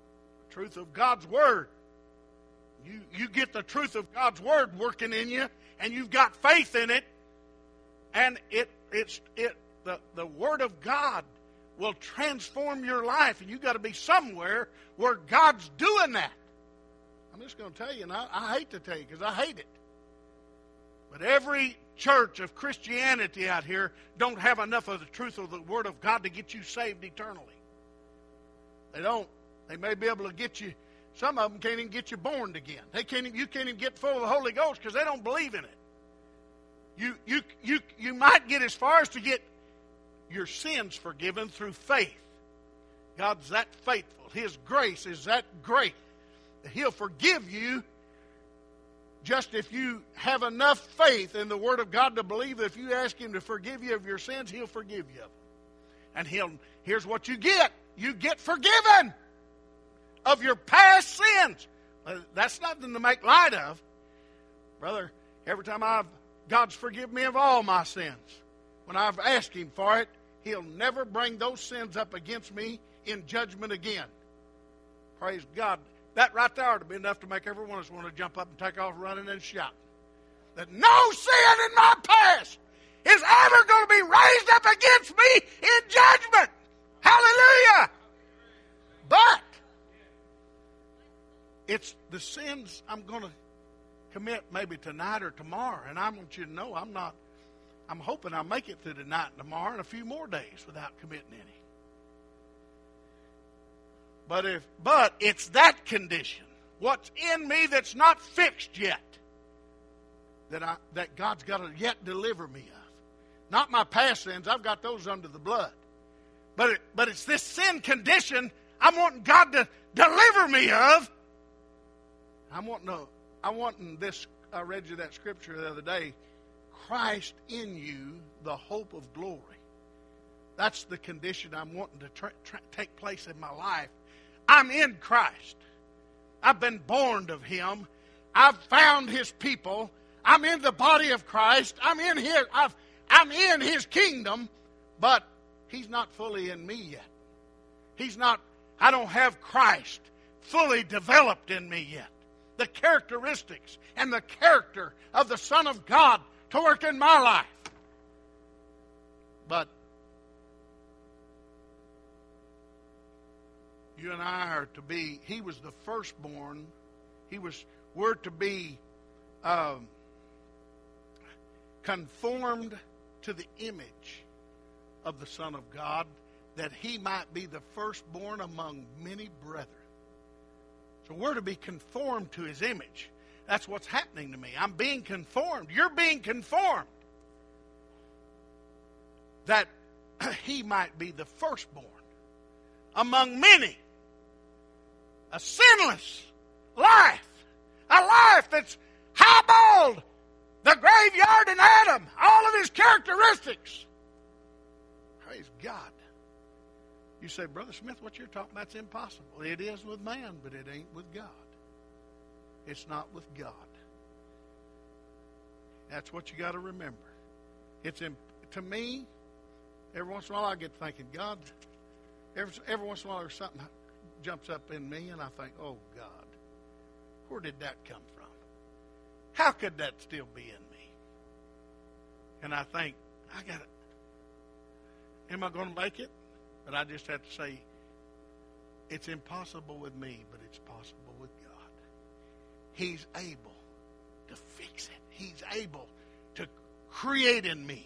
Truth of God's Word. You get the truth of God's Word working in you, and you've got faith in it, and the Word of God will transform your life, and you've got to be somewhere where God's doing that. I'm just going to tell you, and I hate to tell you because I hate it. But every church of Christianity out here don't have enough of the truth of the Word of God to get you saved eternally. They don't. They may be able to get you. Some of them can't even get you born again. You can't even get full of the Holy Ghost because they don't believe in it. You might get as far as to get your sins forgiven through faith. God's that faithful. His grace is that great that He'll forgive you just if you have enough faith in the Word of God to believe that if you ask Him to forgive you of your sins, He'll forgive you of them. And here's what you get. You get forgiven of your past sins. That's nothing to make light of. Brother, every time God's forgiven me of all my sins. When I've asked Him for it, He'll never bring those sins up against me in judgment again. Praise God. That right there ought to be enough to make every one of us want to jump up and take off running and shouting. That no sin in my past is ever going to be raised up against me in judgment. Hallelujah. But it's the sins I'm going to commit maybe tonight or tomorrow. And I want you to know I'm hoping I'll make it through tonight and tomorrow and a few more days without committing any. But it's that condition, what's in me that's not fixed yet, that God's got to yet deliver me of. Not my past sins, I've got those under the blood. But it's this sin condition I'm wanting God to deliver me of. I read you that scripture the other day. Christ in you, the hope of glory. That's the condition I'm wanting to take place in my life. I'm in Christ. I've been born of Him. I've found His people. I'm in the body of Christ. I'm in His kingdom, but He's not fully in me yet. I don't have Christ fully developed in me yet. The characteristics and the character of the Son of God to work in my life. But you and I are to be, He was the firstborn. We're to be conformed to the image of the Son of God, that He might be the firstborn among many brethren. So we're to be conformed to His image. That's what's happening to me. I'm being conformed. You're being conformed. That He might be the firstborn among many. A sinless life. A life that's highballed the graveyard in Adam. All of his characteristics. Praise God. You say, Brother Smith, what you're talking about is impossible. It is with man, but it ain't with God. It's not with God. That's what you got to remember. To me, every once in a while I get thinking, God, every once in a while there's something jumps up in me and I think, oh God, where did that come from? How could that still be in me? And I think, am I going to make it? But I just have to say, it's impossible with me, but it's possible with God. He's able to fix it. He's able to create in me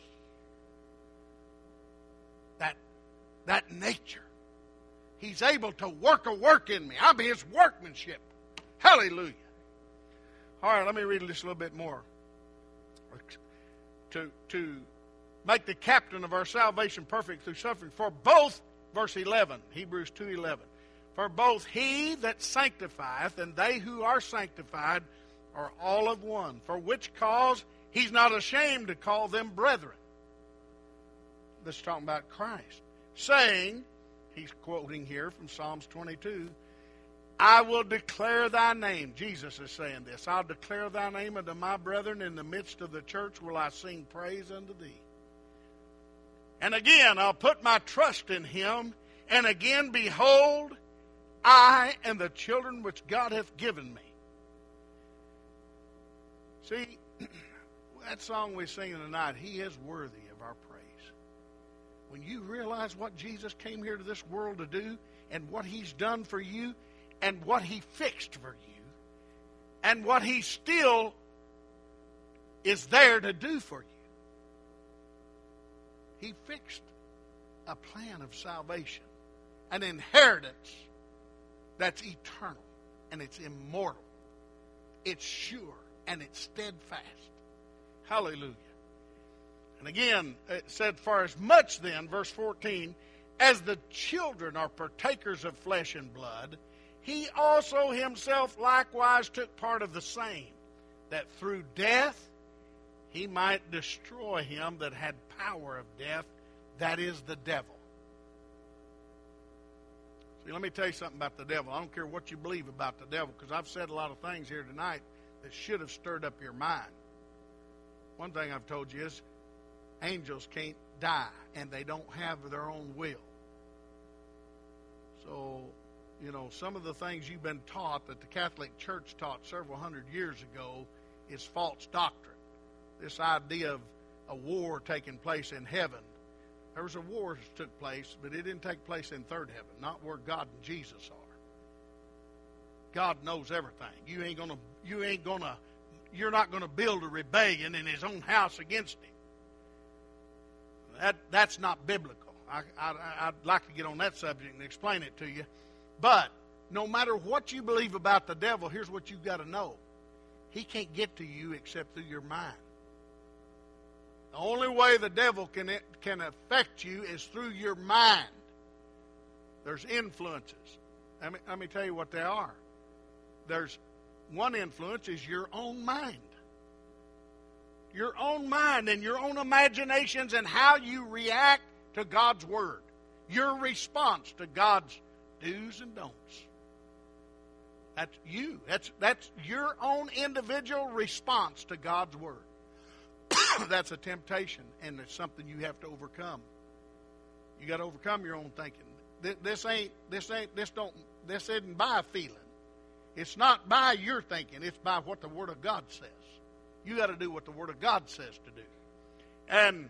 that nature. He's able to work a work in me. I'm His workmanship. Hallelujah. All right, let me read this a little bit more. To make the captain of our salvation perfect through suffering. For both, verse 11, Hebrews 2:11. For both He that sanctifieth and they who are sanctified are all of one. For which cause He's not ashamed to call them brethren. This is talking about Christ. Saying, he's quoting here from Psalms 22, I will declare thy name. Jesus is saying this. I'll declare thy name unto my brethren. In the midst of the church will I sing praise unto thee. And again, I'll put my trust in Him. And again, behold, I and the children which God hath given me. See, that song we're singing tonight, He is worthy of our praise. When you realize what Jesus came here to this world to do, and what He's done for you, and what He fixed for you, and what He still is there to do for you. He fixed a plan of salvation, an inheritance that's eternal, and it's immortal. It's sure, and it's steadfast. Hallelujah. And again, it said, for as much then, verse 14, as the children are partakers of flesh and blood, He also Himself likewise took part of the same, that through death He might destroy him that had power of death, that is the devil. See, let me tell you something about the devil. I don't care what you believe about the devil, because I've said a lot of things here tonight that should have stirred up your mind. One thing I've told you is angels can't die, and they don't have their own will. So, you know, some of the things you've been taught that the Catholic Church taught several hundred years ago is false doctrine. This idea of a war taking place in heaven. There was a war that took place, but it didn't take place in third heaven, not where God and Jesus are. God knows everything. You're not gonna build a rebellion in His own house against Him. That's not biblical. I'd like to get on that subject and explain it to you. But no matter what you believe about the devil, here's what you've got to know. He can't get to you except through your mind. The only way the devil can affect you is through your mind. There's influences. Let me tell you what they are. There's one influence is your own mind. Your own mind and your own imaginations and how you react to God's Word. Your response to God's do's and don'ts. That's you. That's your own individual response to God's Word. That's a temptation, and it's something you have to overcome. You got to overcome your own thinking. This isn't by a feeling. It's not by your thinking. It's by what the Word of God says. You got to do what the Word of God says to do. And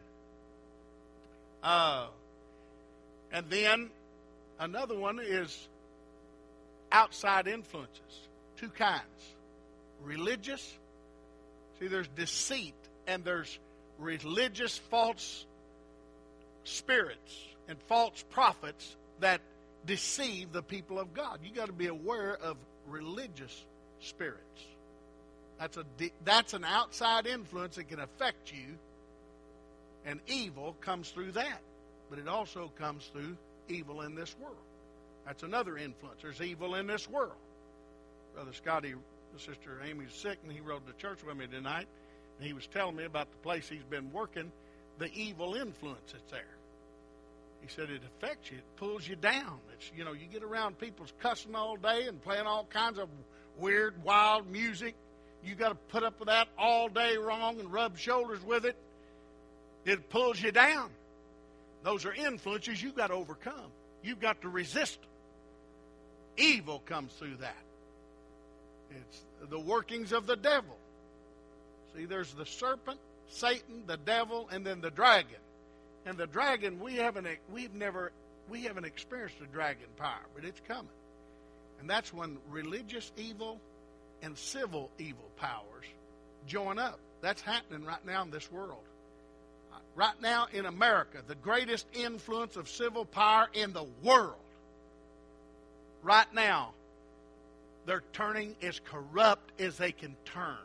then another one is outside influences. Two kinds. Religious. See, there's deceit. And there's religious false spirits and false prophets that deceive the people of God. You got to be aware of religious spirits. That's an outside influence that can affect you, and evil comes through that. But it also comes through evil in this world. That's another influence. There's evil in this world. Brother Scotty, Sister Amy's sick, and he rode to church with me tonight. And he was telling me about the place he's been working, the evil influence that's there. He said it affects you. It pulls you down. It's, you get around people cussing all day and playing all kinds of weird, wild music. You got to put up with that all day long and rub shoulders with it. It pulls you down. Those are influences you've got to overcome. You've got to resist them. Evil comes through that. It's the workings of the devil. See, there's the serpent, Satan, the devil, and then the dragon. And the dragon, we haven't experienced the dragon power, but it's coming. And that's when religious evil and civil evil powers join up. That's happening right now in this world. Right now in America, the greatest influence of civil power in the world. Right now, they're turning as corrupt as they can turn.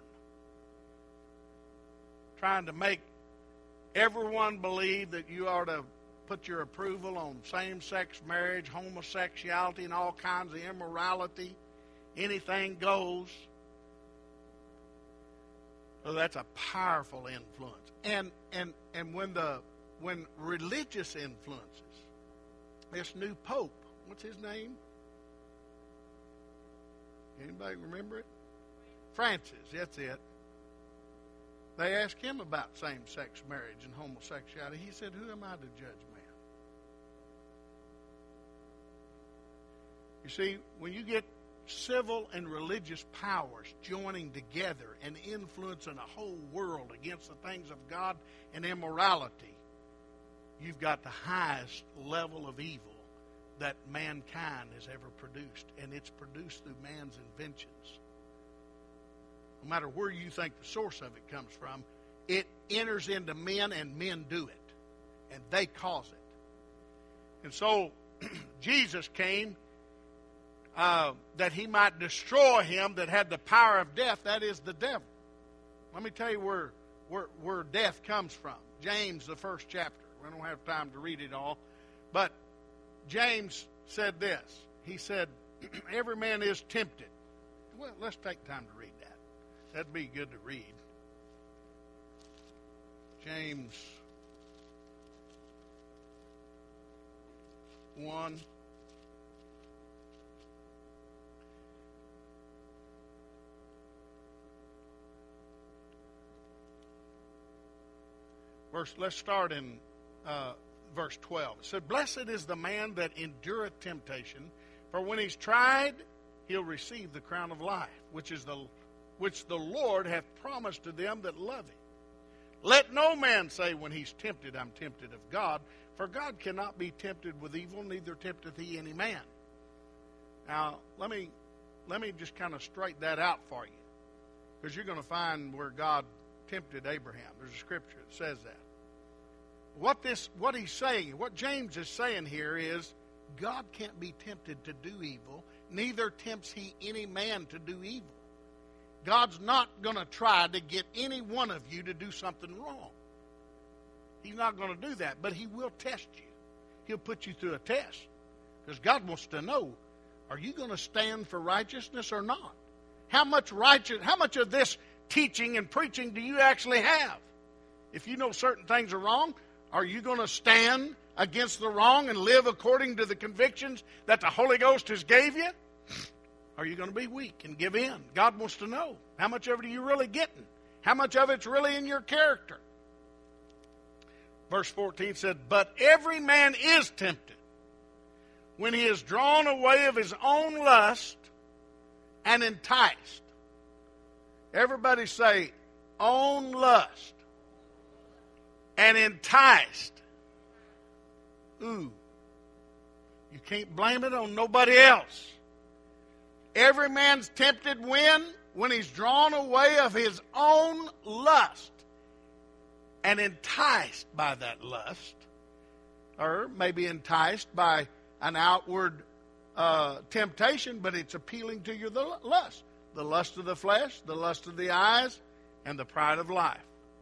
Trying to make everyone believe that you ought to put your approval on same-sex marriage, homosexuality, and all kinds of immorality. Anything goes. So that's a powerful influence. And when religious influences, this new pope, what's his name? Anybody remember it? Francis, that's it. They asked him about same-sex marriage and homosexuality. He said, "Who am I to judge man?" You see, when you get civil and religious powers joining together and influencing a whole world against the things of God and immorality, you've got the highest level of evil that mankind has ever produced. And it's produced through man's inventions. No matter where you think the source of it comes from, it enters into men and men do it. And they cause it. And so Jesus came that he might destroy him that had the power of death, that is the devil. Let me tell you where death comes from. James, the first chapter. We don't have time to read it all. But James said this. He said, every man is tempted. Well, let's take time to read that. That'd be good to read. James 1. Let's start in verse 12. It said, blessed is the man that endureth temptation, for when he's tried, he'll receive the crown of life, which the Lord hath promised to them that love him. Let no man say when he's tempted, I'm tempted of God, for God cannot be tempted with evil, neither tempteth he any man. Now, let me just kind of straighten that out for you, because you're going to find where God tempted Abraham. There's a scripture that says that. What he's saying, what James is saying here is, God can't be tempted to do evil, neither tempts he any man to do evil. God's not going to try to get any one of you to do something wrong. He's not going to do that, but he will test you. He'll put you through a test, because God wants to know, are you going to stand for righteousness or not? How much of this teaching and preaching do you actually have? If you know certain things are wrong, are you going to stand against the wrong and live according to the convictions that the Holy Ghost has gave you? Are you going to be weak and give in? God wants to know, how much of it are you really getting? How much of it's really in your character? Verse 14 said, but every man is tempted when he is drawn away of his own lust and enticed. Everybody say, own lust and enticed. Ooh. You can't blame it on nobody else. Every man's tempted when he's drawn away of his own lust and enticed by that lust, or maybe enticed by an outward temptation, but it's appealing to your lust. The lust of the flesh, the lust of the eyes, and the pride of life.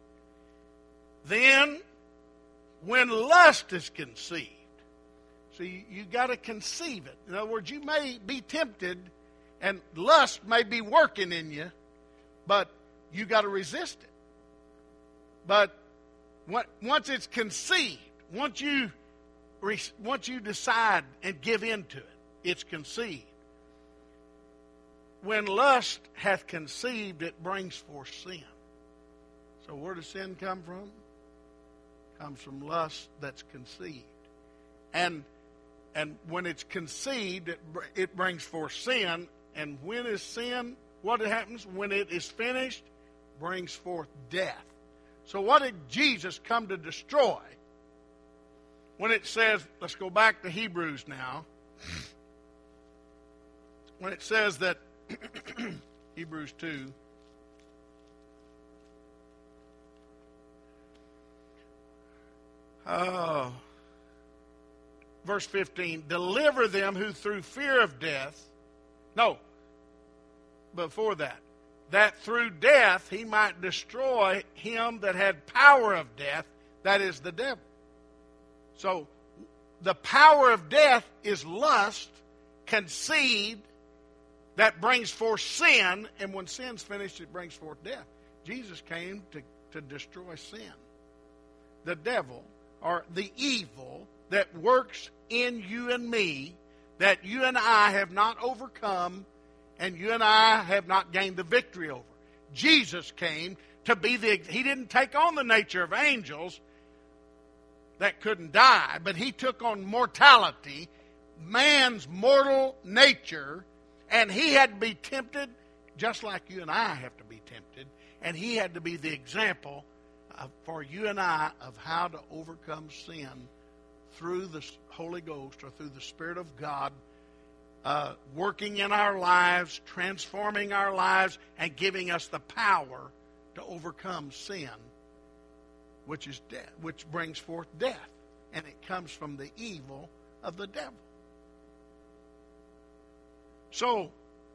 Then, when lust is conceived, see, you got to conceive it. In other words, you may be tempted, and lust may be working in you, but you got to resist it. But once it's conceived, once you decide and give in to it, it's conceived. When lust hath conceived, it brings forth sin. So where does sin come from? It comes from lust that's conceived. And when it's conceived, it brings forth sin. And when is sin? What happens? When it is finished, brings forth death. So what did Jesus come to destroy? When it says, let's go back to Hebrews now. When it says that, Hebrews 2, verse 15, deliver them who through fear of death, no, before that through death he might destroy him that had power of death, that is the devil. So the power of death is lust, conceived, that brings forth sin, and when sin's finished, it brings forth death. Jesus came to destroy sin. The devil, or the evil that works in you and me, that you and I have not overcome, and you and I have not gained the victory over. Jesus came to be he didn't take on the nature of angels that couldn't die, but he took on mortality, man's mortal nature, and he had to be tempted just like you and I have to be tempted, and he had to be the example for you and I of how to overcome sin through the Holy Ghost or through the Spirit of God working in our lives, transforming our lives, and giving us the power to overcome sin, which is death, which brings forth death, and it comes from the evil of the devil. So,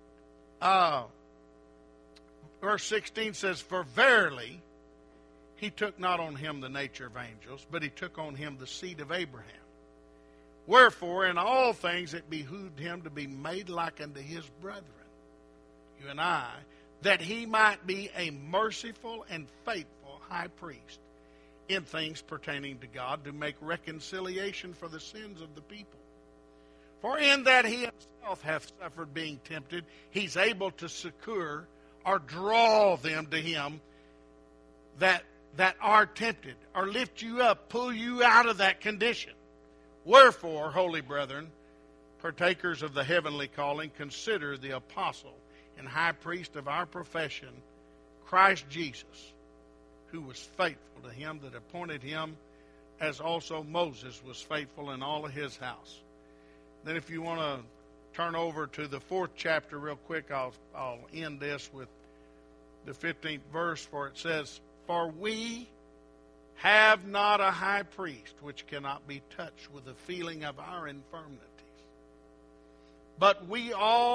verse 16 says, "For verily he took not on him the nature of angels, but he took on him the seed of Abraham. Wherefore, in all things it behooved him to be made like unto his brethren," you and I, "that he might be a merciful and faithful high priest in things pertaining to God, to make reconciliation for the sins of the people. For in that he himself hath suffered being tempted, he's able to succor or draw them to him that are tempted, or lift you up, pull you out of that condition. Wherefore, holy brethren, partakers of the heavenly calling, consider the apostle and high priest of our profession, Christ Jesus, who was faithful to him that appointed him, as also Moses was faithful in all of his house." Then if you want to turn over to the 4th chapter real quick, I'll end this with the 15th verse, for it says, "For we have not a high priest which cannot be touched with the feeling of our infirmities, but was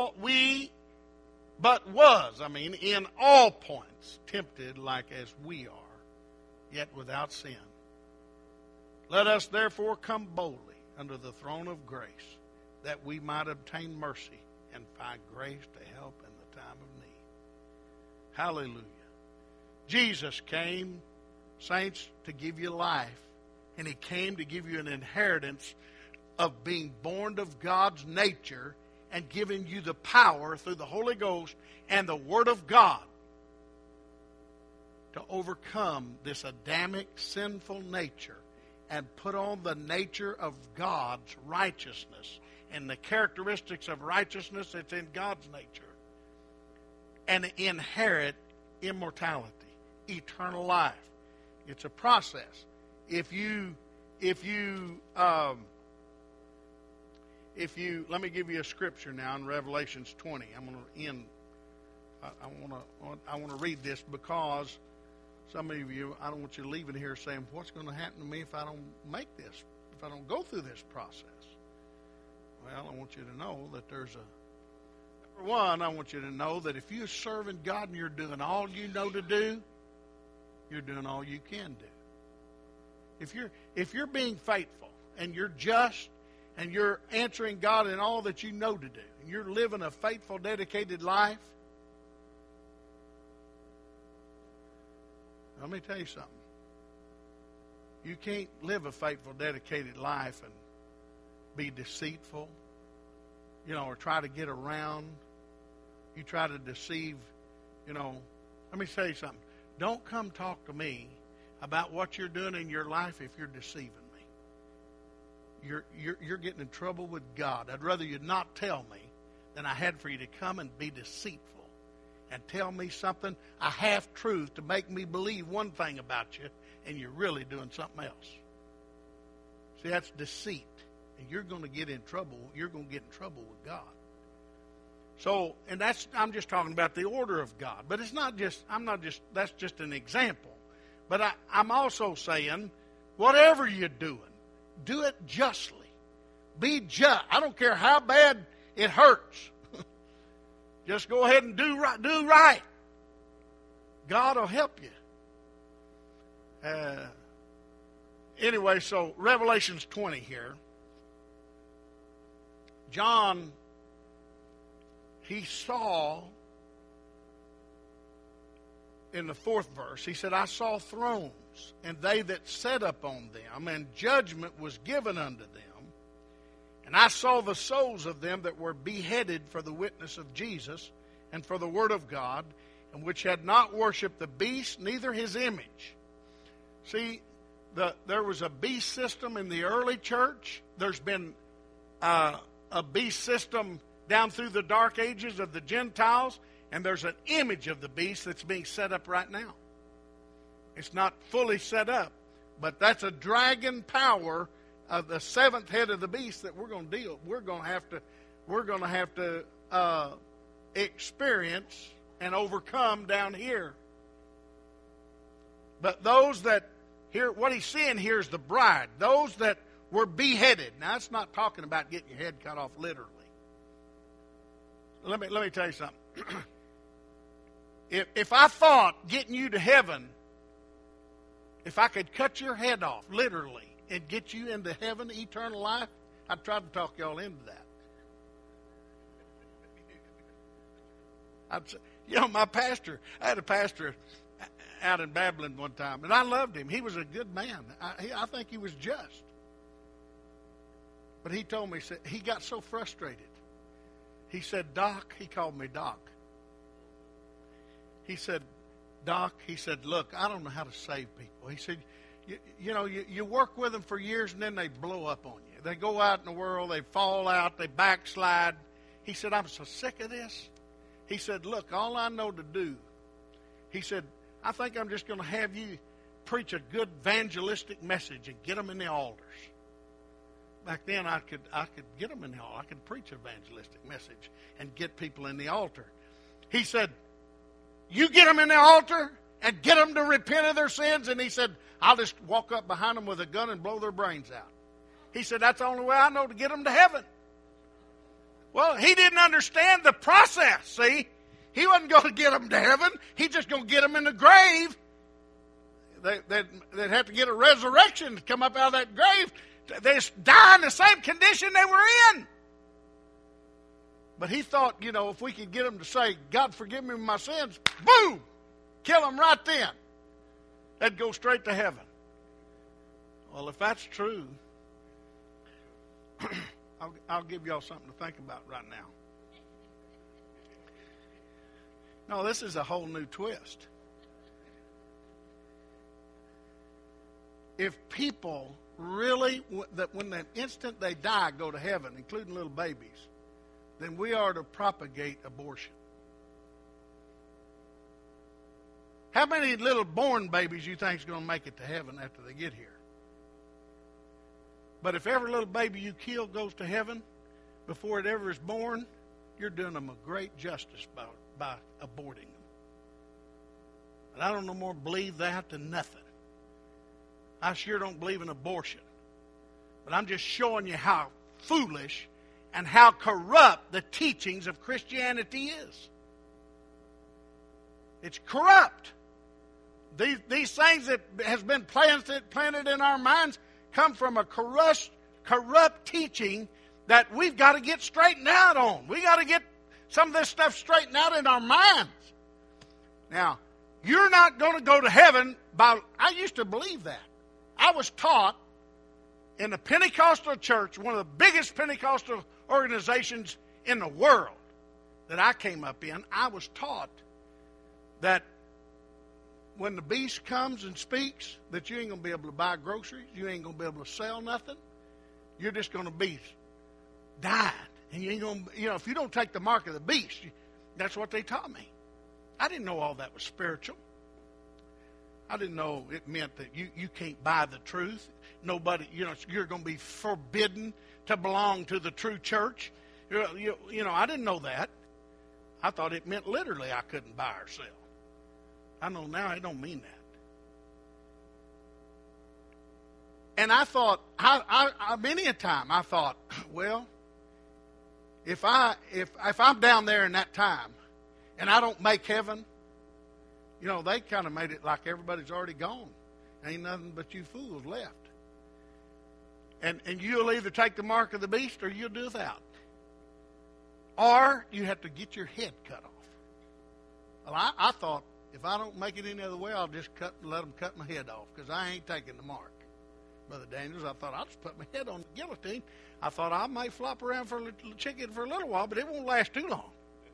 in all points tempted like as we are, yet without sin. Let us therefore come boldly unto the throne of grace, that we might obtain mercy and find grace to help in the time of need." Hallelujah. Jesus came, saints, to give you life, and he came to give you an inheritance of being born of God's nature and giving you the power through the Holy Ghost and the Word of God to overcome this Adamic sinful nature and put on the nature of God's righteousness and the characteristics of righteousness that's in God's nature, and inherit immortality, eternal life. It's a process. If you let me give you a scripture now in Revelations 20. I'm going to end. I want to read this because some of you, I don't want you leaving here saying, "What's going to happen to me if I don't make this? If I don't go through this process?" Well, I want you to know that number one, I want you to know that if you're serving God and you're doing all you know to do, you're doing all you can do. If you're being faithful and you're just and you're answering God in all that you know to do, and you're living a faithful, dedicated life, let me tell you something. You can't live a faithful, dedicated life and be deceitful, or try to get around. You try to deceive, Let me tell you something. Don't come talk to me about what you're doing in your life if you're deceiving me. You're getting in trouble with God. I'd rather you not tell me than I had for you to come and be deceitful and tell me something, a half-truth, to make me believe one thing about you, and you're really doing something else. See, that's deceit. And you're going to get in trouble. You're going to get in trouble with God. So, and I'm just talking about the order of God. But that's just an example. But I'm also saying, whatever you're doing, do it justly. Be just. I don't care how bad it hurts. Just go ahead and do right. God will help you. Anyway, so Revelations 20 here. John, he saw in the 4th verse, he said, "I saw thrones, and they that sat upon them, and judgment was given unto them. And I saw the souls of them that were beheaded for the witness of Jesus and for the word of God, and which had not worshipped the beast, neither his image." See, there was a beast system in the early church. There's been a beast system down through the dark ages of the Gentiles, and there's an image of the beast that's being set up right now. It's not fully set up, but that's a dragon power of the seventh head of the beast that we're going to deal. We're going to have to experience and overcome down here. But those that here, what he's saying here is the bride. Those that were beheaded. Now, it's not talking about getting your head cut off literally. Let me tell you something. If I thought getting you to heaven, if I could cut your head off literally and get you into heaven, eternal life, I'd try to talk y'all into that. My pastor, I had a pastor out in Babylon one time, and I loved him. He was a good man. I think he was just. But he told me, he got so frustrated. He said, Doc, he called me Doc. He said, Doc, he said, look, I don't know how to save people. He said, you work with them for years and then they blow up on you. They go out in the world, they fall out, they backslide. He said, I'm so sick of this. He said, look, all I know to do, he said, I think I'm just going to have you preach a good evangelistic message and get them in the altars. Back then, I could get them in the altar. I could preach an evangelistic message and get people in the altar. He said, you get them in the altar and get them to repent of their sins. And he said, I'll just walk up behind them with a gun and blow their brains out. He said, that's the only way I know to get them to heaven. Well, he didn't understand the process, see? He wasn't going to get them to heaven. He's just going to get them in the grave. They'd have to get a resurrection to come up out of that grave. They die in the same condition they were in. But he thought, if we could get them to say, God, forgive me my sins, boom, kill them right then. They'd go straight to heaven. Well, if that's true, I'll give y'all something to think about right now. No, this is a whole new twist. If people really, that when the instant they die go to heaven, including little babies, then we are to propagate abortion. How many little born babies you think is going to make it to heaven after they get here? But if every little baby you kill goes to heaven before it ever is born, you're doing them a great justice by aborting them. And I don't no more believe that than nothing. I sure don't believe in abortion. But I'm just showing you how foolish and how corrupt the teachings of Christianity is. It's corrupt. These things that has been planted in our minds come from a corrupt teaching that we've got to get straightened out on. We've got to get some of this stuff straightened out in our minds. Now, you're not going to go to heaven by... I used to believe that. I was taught in the Pentecostal church, one of the biggest Pentecostal organizations in the world that I came up in, I was taught that when the beast comes and speaks, that you ain't going to be able to buy groceries, you ain't going to be able to sell nothing. You're just going to be dying. And you ain't going to, if you don't take the mark of the beast, that's what they taught me. I didn't know all that was spiritual. I didn't know it meant that you can't buy the truth. Nobody, you're going to be forbidden to belong to the true church. I didn't know that. I thought it meant literally I couldn't buy or sell. I know now it don't mean that. And I thought, many a time I thought, well, if I'm down there in that time and I don't make heaven, they kind of made it like everybody's already gone. Ain't nothing but you fools left. And you'll either take the mark of the beast or you'll do without. Or you have to get your head cut off. Well, I thought, if I don't make it any other way, I'll just let them cut my head off because I ain't taking the mark. Brother Daniels, I thought, I'll just put my head on the guillotine. I thought I might flop around for a little chicken for a little while, but it won't last too long.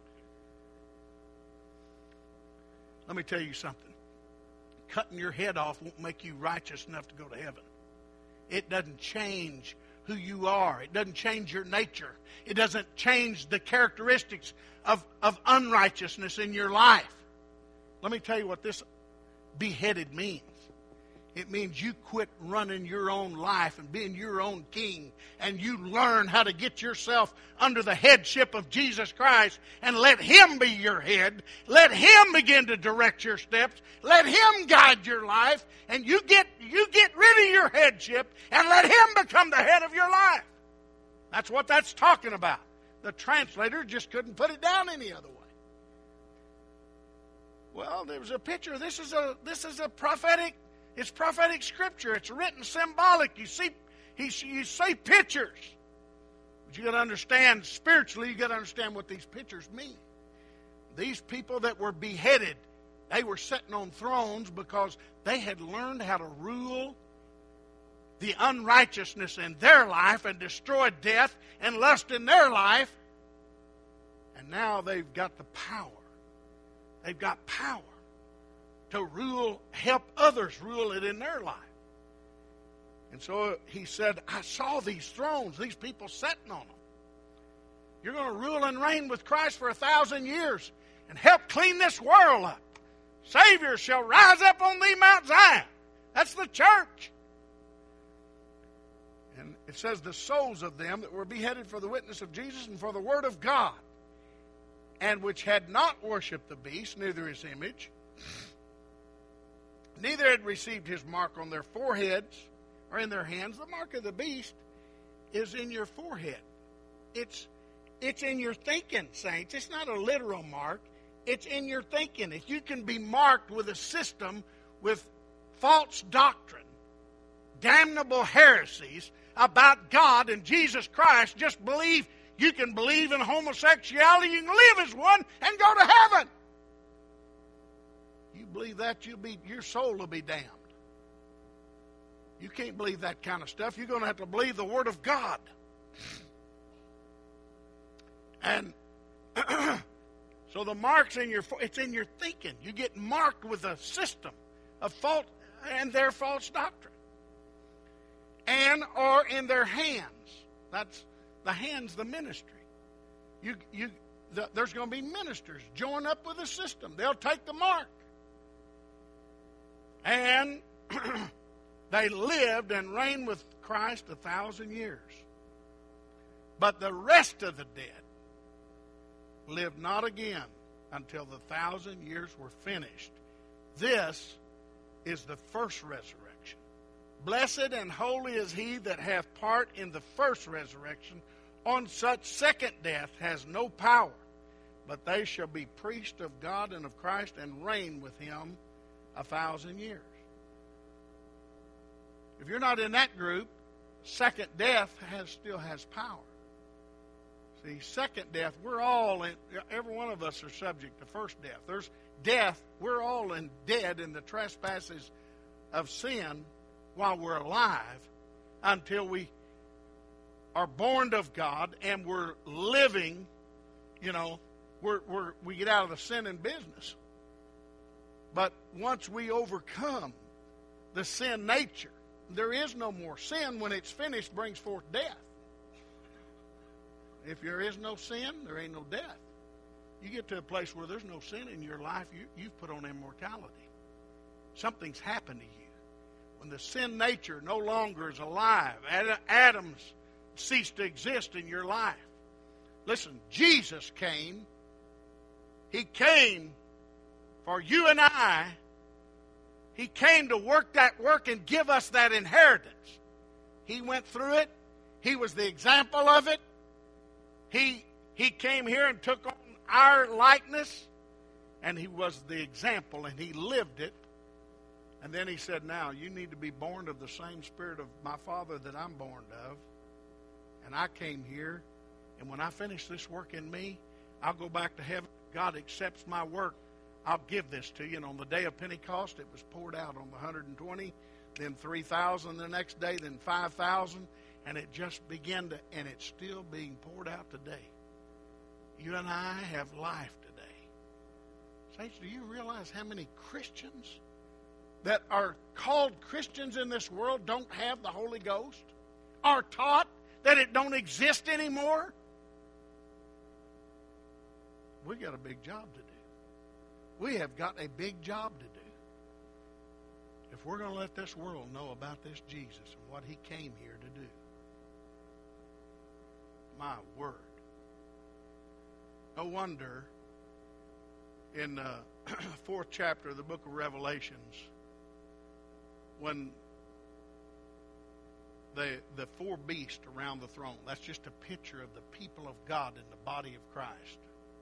Let me tell you something. Cutting your head off won't make you righteous enough to go to heaven. It doesn't change who you are. It doesn't change your nature. It doesn't change the characteristics of unrighteousness in your life. Let me tell you what this beheaded means. It means you quit running your own life and being your own king, and you learn how to get yourself under the headship of Jesus Christ and let Him be your head. Let Him begin to direct your steps. Let Him guide your life, and you get rid of your headship and let Him become the head of your life. That's what that's talking about. The translator just couldn't put it down any other way. Well, there was a picture. This is a prophetic. It's prophetic scripture. It's written symbolic. You see pictures. But you got to understand spiritually. You got to understand what these pictures mean. These people that were beheaded, they were sitting on thrones because they had learned how to rule the unrighteousness in their life and destroy death and lust in their life. And now they've got the power. They've got power to rule, help others rule it in their life. And so he said, I saw these thrones, these people sitting on them. You're going to rule and reign with Christ for 1,000 years and help clean this world up. Savior shall rise up on thee, Mount Zion. That's the church. And it says the souls of them that were beheaded for the witness of Jesus and for the word of God, and which had not worshipped the beast, neither his image, neither had received his mark on their foreheads or in their hands. The mark of the beast is in your forehead. It's in your thinking, saints. It's not a literal mark. It's in your thinking. If you can be marked with a system with false doctrine, damnable heresies about God and Jesus Christ, just believe you can believe in homosexuality, you can live as one and go to heaven. You believe that, your soul will be damned. You can't believe that kind of stuff. You're going to have to believe the Word of God. And so the mark's it's in your thinking. You get marked with a system of fault and their false doctrine. And or in their hands. That's the hands, the ministry. There's going to be ministers join up with the system. They'll take the mark. And they lived and reigned with Christ 1,000 years. But the rest of the dead lived not again until the 1,000 years were finished. This is the first resurrection. Blessed and holy is he that hath part in the first resurrection. On such second death has no power, but they shall be priests of God and of Christ and reign with him 1,000 years. If you're not in that group, second death still has power. See, second death, every one of us are subject to first death. There's death, we're all dead in the trespasses of sin while we're alive until we are born of God and we're living, we get out of the sinning business. But once we overcome the sin nature, there is no more sin. When it's finished, brings forth death. If there is no sin, there ain't no death. You get to a place where there's no sin in your life, you've put on immortality. Something's happened to you. When the sin nature no longer is alive, Adam's ceased to exist in your life. Listen, Jesus came. He came for you and I. He came to work that work and give us that inheritance. He went through it. He was the example of it. He came here and took on our likeness, and he was the example, and he lived it. And then he said, now, you need to be born of the same spirit of my Father that I'm born of. And I came here, and when I finish this work in me, I'll go back to heaven. God accepts my work. I'll give this to you. And on the day of Pentecost, it was poured out on the 120, then 3,000 the next day, then 5,000. And it just began to, and it's still being poured out today. You and I have life today. Saints, do you realize how many Christians that are called Christians in this world don't have the Holy Ghost? are taught that it don't exist anymore, we got a big job to do. We have got a big job to do. If we're going to let this world know about this Jesus and what he came here to do. My word. No wonder in the 4th chapter of the book of Revelations, when the 4 beasts around the throne, that's just a picture of the people of God in the body of Christ.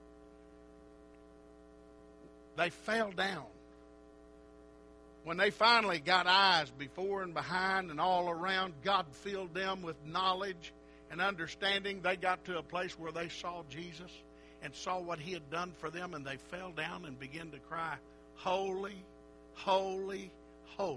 They fell down. When they finally got eyes before and behind and all around, God filled them with knowledge and understanding. They got to a place where they saw Jesus and saw what he had done for them, and they fell down and began to cry, "Holy, holy, holy."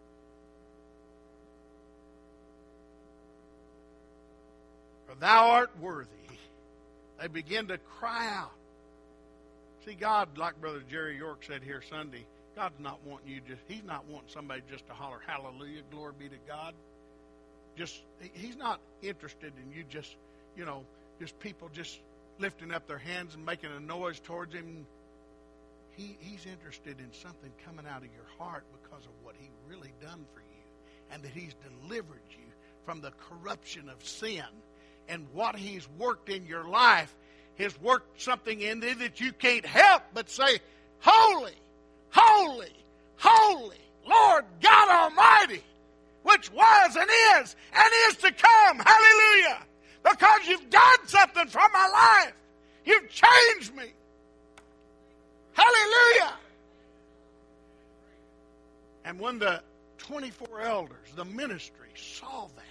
For thou art worthy. They begin to cry out. See, God, like Brother Jerry York said here Sunday, God's not wanting you he's not wanting somebody just to holler, "Hallelujah, glory be to God." He's not interested in you just people just lifting up their hands and making a noise towards him. He's interested in something coming out of your heart because of what he really done for you, and that he's delivered you from the corruption of sin, and what he's worked in your life has worked something in there that you can't help but say, "Holy, holy, holy, Lord God Almighty, which was and is to come." Hallelujah. Because you've done something for my life. You've changed me. Hallelujah. And when the 24 elders, the ministry, saw that,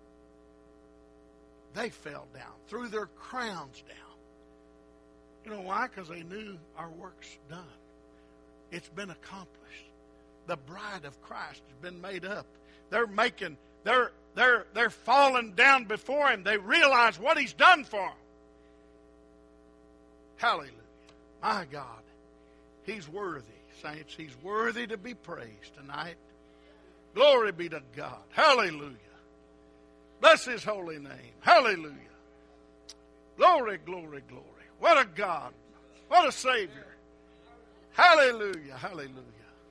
they fell down, threw their crowns down. You know why? Because they knew our work's done. It's been accomplished. The bride of Christ has been made up. They're falling down before him. They realize what he's done for them. Hallelujah. My God. He's worthy, saints. He's worthy to be praised tonight. Glory be to God. Hallelujah. Bless his holy name. Hallelujah. Glory, glory, glory. What a God. What a Savior. Hallelujah. Hallelujah.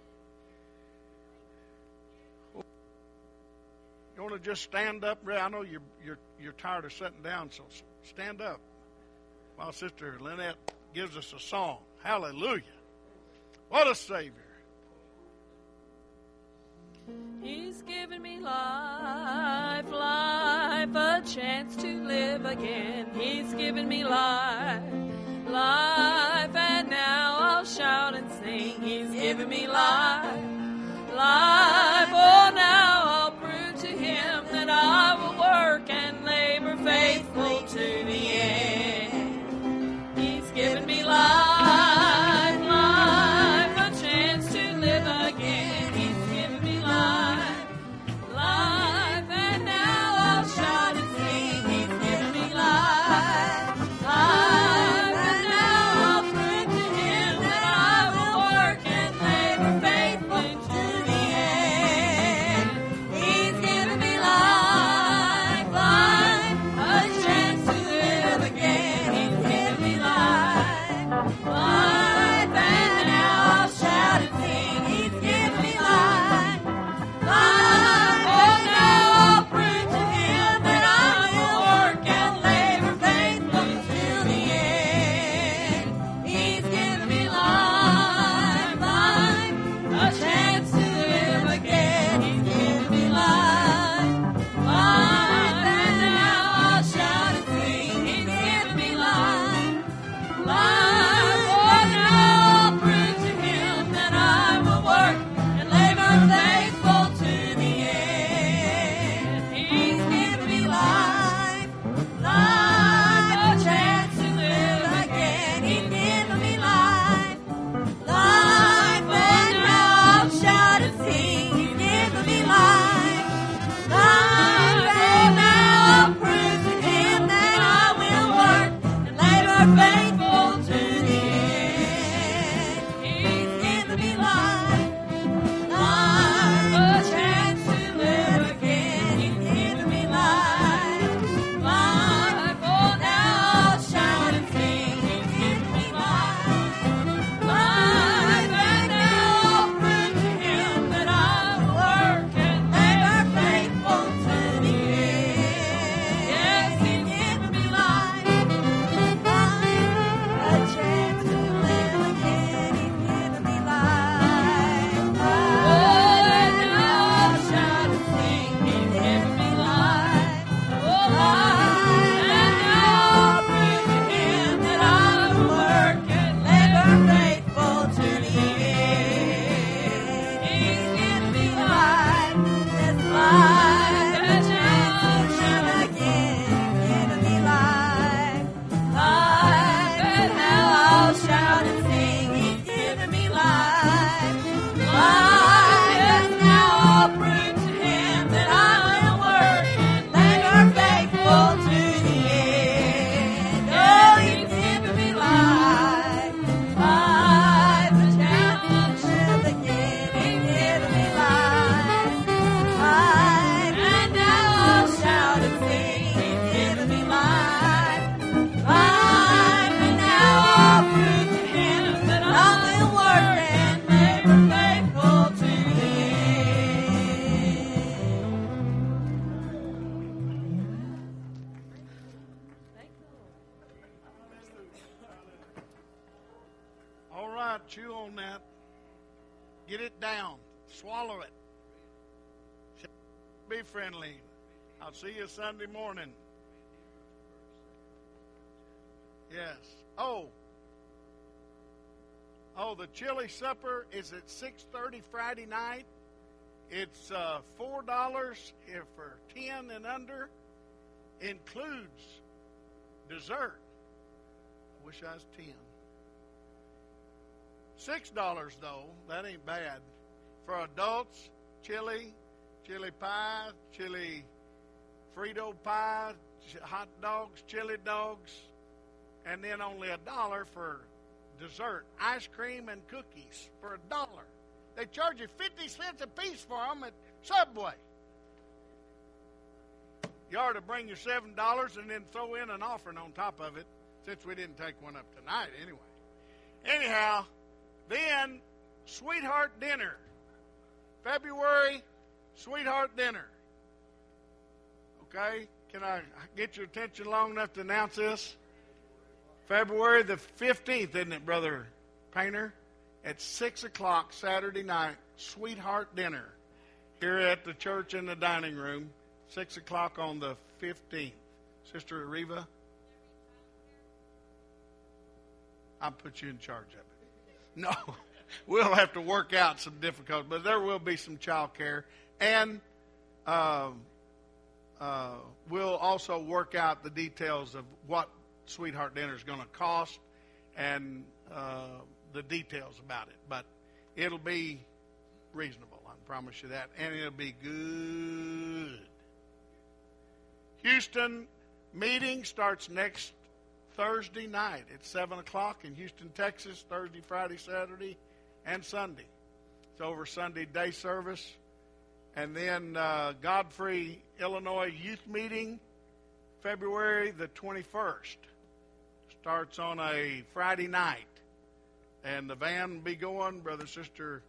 You want to just stand up? I know you're tired of sitting down, so stand up while Sister Lynette gives us a song. Hallelujah. What a Savior. He's given me life, a chance to live again. He's given me life, and now I'll shout and sing. He's given me life, oh now I'll prove to him that I will work and labor faithful to the end. He's given me life, a chance to live again. He's given me life, and now I'll shout and sing. He's given me life, and now I'll prove to him that I will work and labor faithfully to the end. Chew on that. Get it down. Swallow it. Be friendly. I'll see you Sunday morning. Yes. Oh, the chili supper is at 6:30 Friday night. It's $4 for 10 and under. Includes dessert. I wish I was 10. $6 though. That ain't bad. For adults, chili pie, chili Frito pie, hot dogs, chili dogs, and then only $1 for dessert. Ice cream and cookies for $1. They charge you 50 cents a piece for them at Subway. You ought to bring your $7 and then throw in an offering on top of it, since we didn't take one up tonight anyway. Anyhow, then Sweetheart Dinner. February, Sweetheart Dinner. Okay? Can I get your attention long enough to announce this? February the 15th, isn't it, Brother Painter? At 6 o'clock Saturday night, Sweetheart Dinner here at the church in the dining room. 6 o'clock on the 15th. Sister Reva? I'll put you in charge of it. No, we'll have to work out some difficulties, but there will be some child care. And we'll also work out the details of what Sweetheart Dinner is going to cost and the details about it. But it'll be reasonable, I promise you that. And it'll be good. Houston meeting starts next Thursday night at 7 o'clock in Houston, Texas, Thursday, Friday, Saturday, and Sunday. It's over Sunday day service. And then Godfrey, Illinois youth meeting, February the 21st. Starts on a Friday night. And the van will be going. Brother, Sister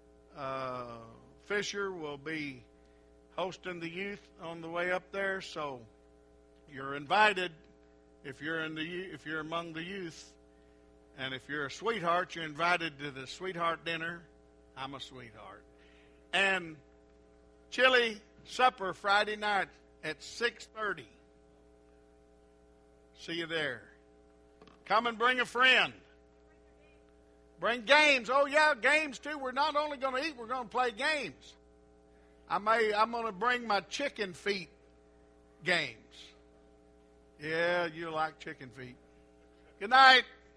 Fisher will be hosting the youth on the way up there. So you're invited if you're among the youth. And if you're a sweetheart, you're invited to the Sweetheart Dinner. I'm a sweetheart. And chili supper Friday night at 6:30. See you there. Come and bring a friend. Bring games. Oh yeah, games too. We're not only going to eat, we're going to play games. I'm going to bring my chicken feet games. Yeah, you like chicken feet. Good night.